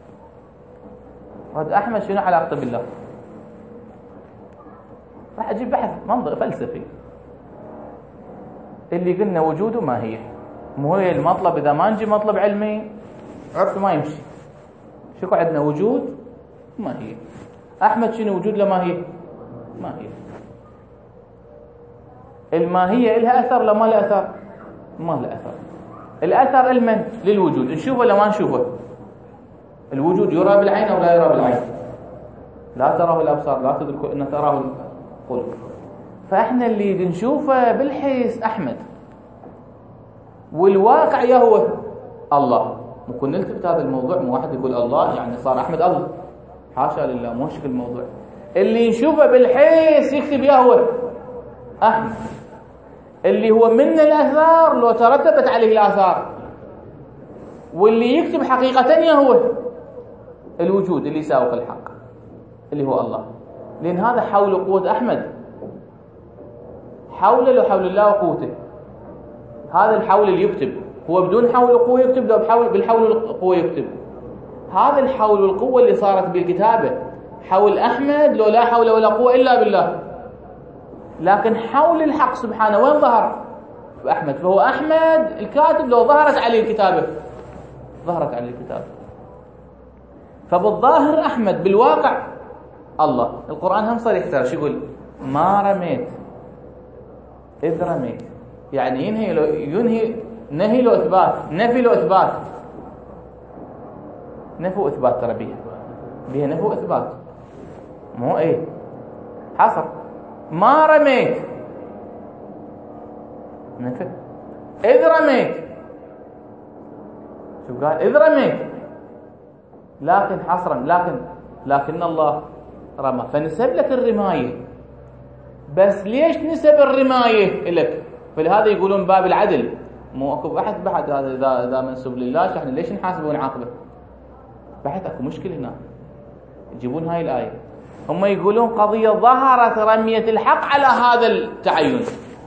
هذا أحمد شنو علاقته بالله؟ راح أجيب بحث منطق فلسفي اللي قلنا وجوده ما هي، مو هي المطلب. إذا ما نجي مطلب علمي عرف ما يمشي. شو عندنا وجود ما هي، أحمد شنو وجود لما هي ما هي. الماهية إلها أثر لا ما لها أثر؟ ما لها أثر. الأثر المن للوجود، نشوفه ولا ما نشوفه؟ الوجود يرى بالعين أو لا يرى بالعين؟ لا تراه الأبصار، لا تدرك أن تراه القلوب. فإحنا اللي نشوفه بالحس أحمد، والواقع يا هو الله. ممكن نلتفت هذا الموضوع، مو واحد يقول الله يعني صار أحمد الله، حاشا لله، مو شكل الموضوع. اللي نشوفه بالحس يكتب يا هو أحمد، اللي هو من الأثار لو ترتبت عليه الآثار، واللي يكتب حقيقة يا هو الوجود اللي يساوق الحق اللي هو الله. لأن هذا حول قوة أحمد، حول لو حول الله وقوته. هذا الحول اللي يكتب هو بدون حول وقوة يكتب، لو بالحول والقوة يكتب. هذا الحول والقوة اللي صارت بالكتابة حول أحمد لو لا حول ولا قوة إلا بالله. لكن حول الحق سبحانه وين ظهر؟ في أحمد. فهو أحمد الكاتب لو ظهرت عليه الكتابة، ظهرت عليه الكتابة. فبالظاهر أحمد، بالواقع الله. القرآن هم صريح ترى، شو يقول؟ ما رميت إذ رميت، يعني ينهي نهي له إثبات، نفي له إثبات. نفي وإثبات ترى بيها نفي وإثبات، مو إيه حصر. ما رميت نفي، إذ رميت شو قال؟ إذ رميت، لكن حصرا، لكن الله رمى. فنسب لك الرماية، بس ليش نسب الرماية لك؟ فلهذا يقولون باب العدل، مو اكو بحث بعد هذا اذا منسوب لله احنا ليش نحاسبه ونعاقبه؟ بحث اكو مشكله هنا. يجيبون هاي الايه، هم يقولون قضيه ظهرت رميه الحق على هذا التعين.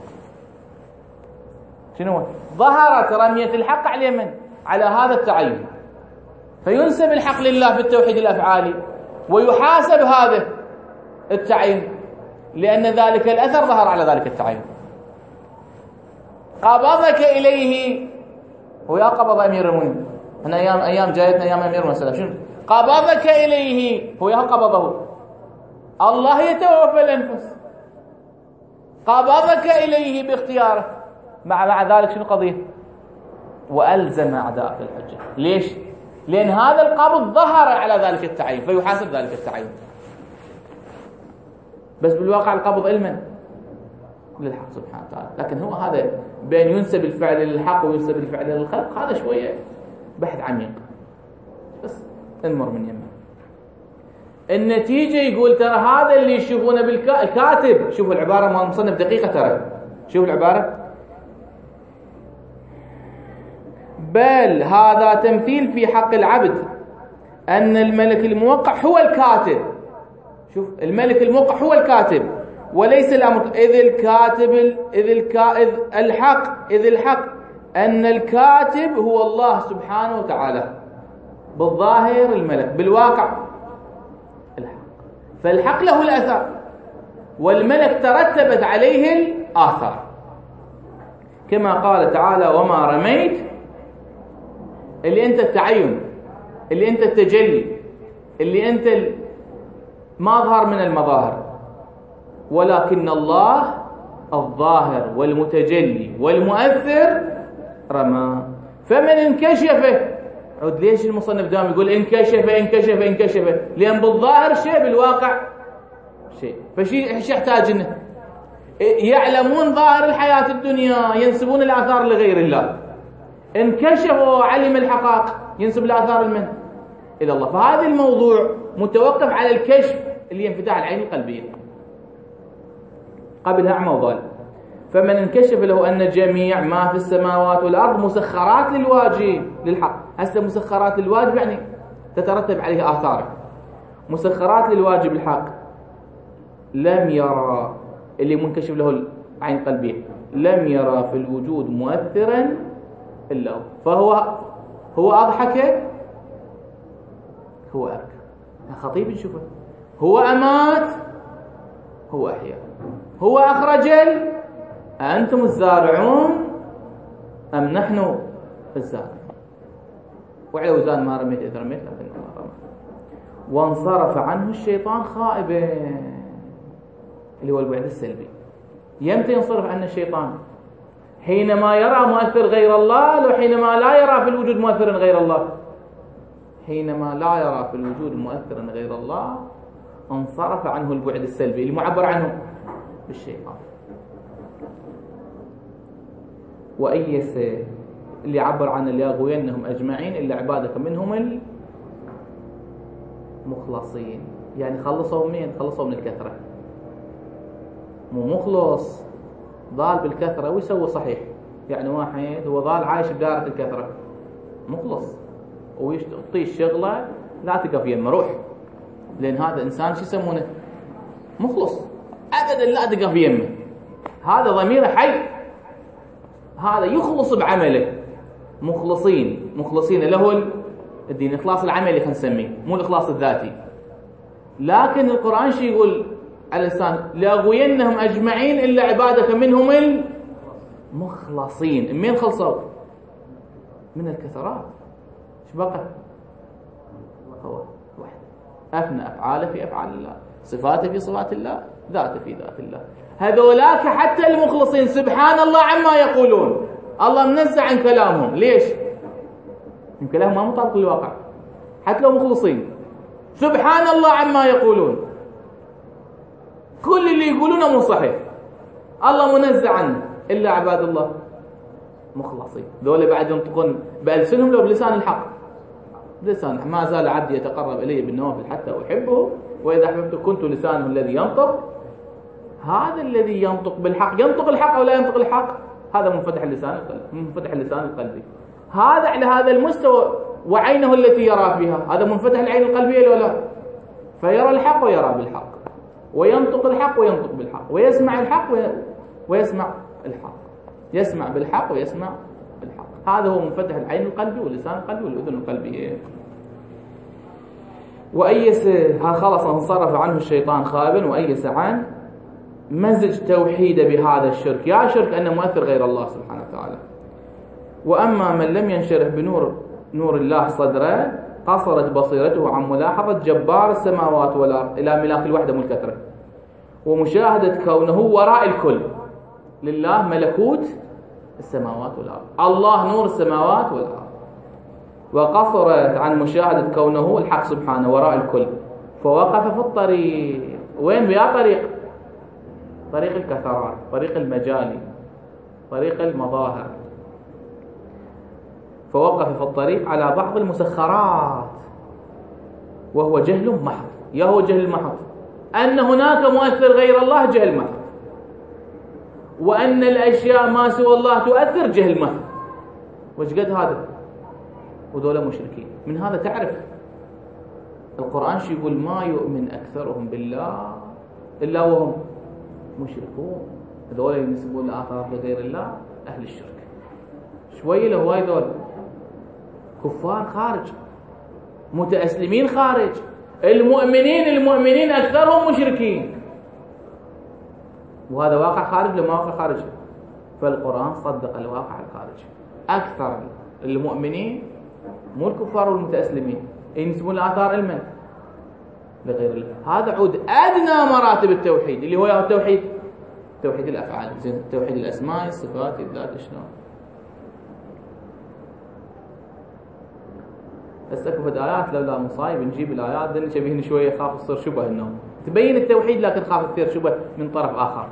شنو ظهرت رميه الحق على من؟ على هذا التعين، فينسب الحق لله في التوحيد الافعالي، ويحاسب هذا التعين لان ذلك الاثر ظهر على ذلك التعين. قبضك إليه، ويا قبض أمير المؤمنين هنا أيام جايتنا أيام أمير المؤمنين، شنو قبضك إليه؟ هو يا قبضه الله، يتوفى الأنفس، قبضك إليه باختياره. مع ذلك شنو قضية؟ وألزم أعداء الحجة. ليش؟ لأن هذا القبض ظهر على ذلك التعيين فيحاسب ذلك التعيين. بس بالواقع القبض علما للحق سبحانه وتعالى. لكن هو هذا بين ينسب الفعل للحق وينسب الفعل للخلق هذا شوية بحث عميق، بس انمر من يمه. النتيجة يقول ترى هذا اللي يشوفونه بالكاتب. شوفوا العبارة ما مصنف دقيقة، ترى شوفوا العبارة: بل هذا تمثيل في حق العبد أن الملك الموقع هو الكاتب. شوف، الملك الموقع هو الكاتب وليس الأمر، إذ الحق أن الكاتب هو الله سبحانه وتعالى، بالظاهر الملك، بالواقع الحق. فالحق له الأثر والملك ترتبت عليه الآثار، كما قال تعالى: وما رميت، اللي أنت التعين، اللي أنت التجلي، اللي أنت مظهر من المظاهر، ولكن الله الظاهر والمتجلي والمؤثر رمى. فمن انكشف، عود ليش المصنف دائما يقول انكشف؟ لأن بالظاهر شيء، بالواقع شيء. فشي يحتاج انه يعلمون ظاهر الحياة الدنيا ينسبون الآثار لغير الله، انكشفوا علم الحقائق ينسب الآثار لمن؟ إلى الله. فهذا الموضوع متوقف على الكشف اللي ينفتح العين القلبية، قبلها أعمى وضال. فمن انكشف له أن جميع ما في السماوات والأرض مسخرات للواجب للحق. هسه مسخرات للواجب يعني تترتب عليه آثار، مسخرات للواجب الحق. لم يرى، اللي منكشف له العين القلبية، لم يرى في الوجود مؤثرا إلا هو. فهو أضحك، هو أبكى. خطيب نشوفه، هو أمات، هو أحيا، هو أخرج أنتم الزارعون أم نحن الزارعون. وعلى وزان ما رميت إذ رميت لكن ما رميت. وانصرف عنه الشيطان خائبا، اللي هو البعد السلبي. يمتى ينصرف عنه الشيطان؟ حينما يرى مؤثر غير الله، لو حينما لا يرى في الوجود مؤثرا غير الله. حينما لا يرى في الوجود مؤثرا غير الله انصرف عنه البعد السلبي اللي معبر عنه بالشيطان. وأيس اللي عبر عن ليغوينهم أجمعين إلا عبادك منهم المخلصين. يعني خلصوا مين؟ خلصوا من الكثرة. مو مخلص ضال بالكثرة ويسوي صحيح. يعني واحد هو ضال عايش بدائرة الكثرة، مخلص ويعطيه الشغلة لا تقف يمه، روح. لأن هذا إنسان شو يسمونه؟ مخلص، أبدا لا تقف يمه. هذا ضميره حي، هذا يخلص بعمله. مخلصين له الدين، إخلاص العملي خلينا نسميه، مو الإخلاص الذاتي. لكن القرآن شو يقول على لسان؟ لأغوينهم أجمعين إلا عبادك منهم المخلصين. من خلصوا؟ من الكثرات. ايش بقى؟ هو واحد. أفنى أفعاله في أفعال الله، صفاته في صفات الله، ذاته في ذات الله. هذولاك حتى المخلصين سبحان الله عما يقولون، الله منزع عن كلامهم. ليش؟ من كلامهم ما مطابق للواقع، حتى لو مخلصين سبحان الله عما يقولون. كل اللي يقولونه مو صحيح، الله منزع عنه، إلا عباد الله مخلصين. ذولا بعد ينطقون بألسنهم لو بلسان الحق، بلسان ما زال عبدي يتقرب إلي بالنوافل حتى أحبه وإذا أحببت كنت لسانه الذي ينطق. هذا الذي ينطق بالحق، ينطق الحق أو لا ينطق الحق، هذا منفتح اللسان القلبي، منفتح اللسان القلبي. هذا على هذا المستوى، وعينه التي يرى فيها، هذا منفتح العين القلبية ولا لا؟ فيرى الحق ويرى بالحق، وينطق الحق وينطق بالحق، ويسمع الحق ويسمع الحق، يسمع بالحق ويسمع بالحق. هذا هو منفتح العين القلبي واللسان القلبي والأذن القلبية. وأيس، خلص انصرف عنه الشيطان خائبا، وأيس عن مزج توحيد بهذا الشرك، يا شرك أنه مؤثر غير الله سبحانه وتعالى. وأما من لم ينشرح بنور الله صدره، قصرت بصيرته عن ملاحظة جبار السماوات والأرض إلى ملاك الوحدة والكثرة، ومشاهدة كونه وراء الكل. لله ملكوت السماوات والأرض. الله نور السماوات والأرض، وقصرت عن مشاهدة كونه الحق سبحانه وراء الكل، فوقف في الطريق. وين بيا طريق؟ طريق الكثرات، طريق المجالي، طريق المظاهر. فوقف في الطريق على بعض المسخرات، وهو جهل محض. يا هو جهل محض أن هناك مؤثر غير الله، جهل محض. وأن الأشياء ما سوى الله تؤثر، جهل محض. وش قد هذا؟ ودول مشركين. من هذا تعرف القرآن شو يقول؟ ما يؤمن أكثرهم بالله إلا وهم مشركون. هذول ينسبون الآثار لغير الله أهل الشرك. شوي لهواي دول كفار خارج، متأسلمين خارج، المؤمنين أكثرهم مشركين. وهذا واقع خارج لما واقع خارج. فالقرآن صدق الواقع الخارجي. أكثر المؤمنين مو الكفار والمتأسلمين ينسبون الآثار علما لغير الله. هذا عود أدنى مراتب التوحيد، اللي هو التوحيد توحيد الأفعال، توحيد الأسماء، الصفات، الذات. شلون استكفت آيات لولا مصايب نجيب الآيات دل شبيهن شوية خاف تصير شبه النوم تبين التوحيد، لكن خاف تصير شبه من طرف آخر.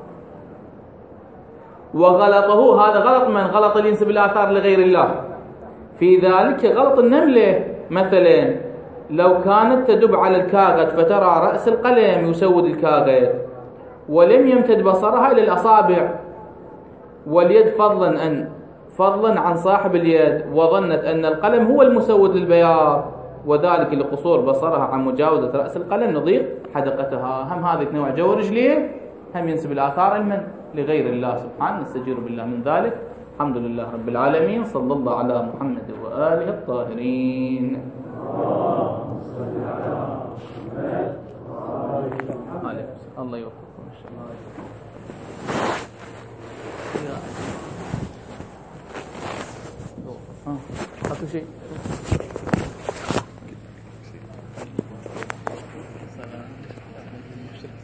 وغلطه هذا غلط من غلط اللي ينسب الآثار لغير الله. في ذلك غلط النملة مثلا، لو كانت تدب على الكاغد فترى رأس القلم يسود الكاغد، ولم يمتد بصرها إلى الأصابع، واليد فضلا عن صاحب اليد، وظنت أن القلم هو المسود للبياض، وذلك لقصور بصرها عن مجاوزة رأس القلم نظير حدقتها. هم هذه نوع جو رجليه، هم ينسب الآثار علما لغير الله سبحانه، نستجير بالله من ذلك. الحمد لله رب العالمين، صلى الله على محمد وآله الطاهرين. الله يوفقكم إن شاء الله. أكو شيء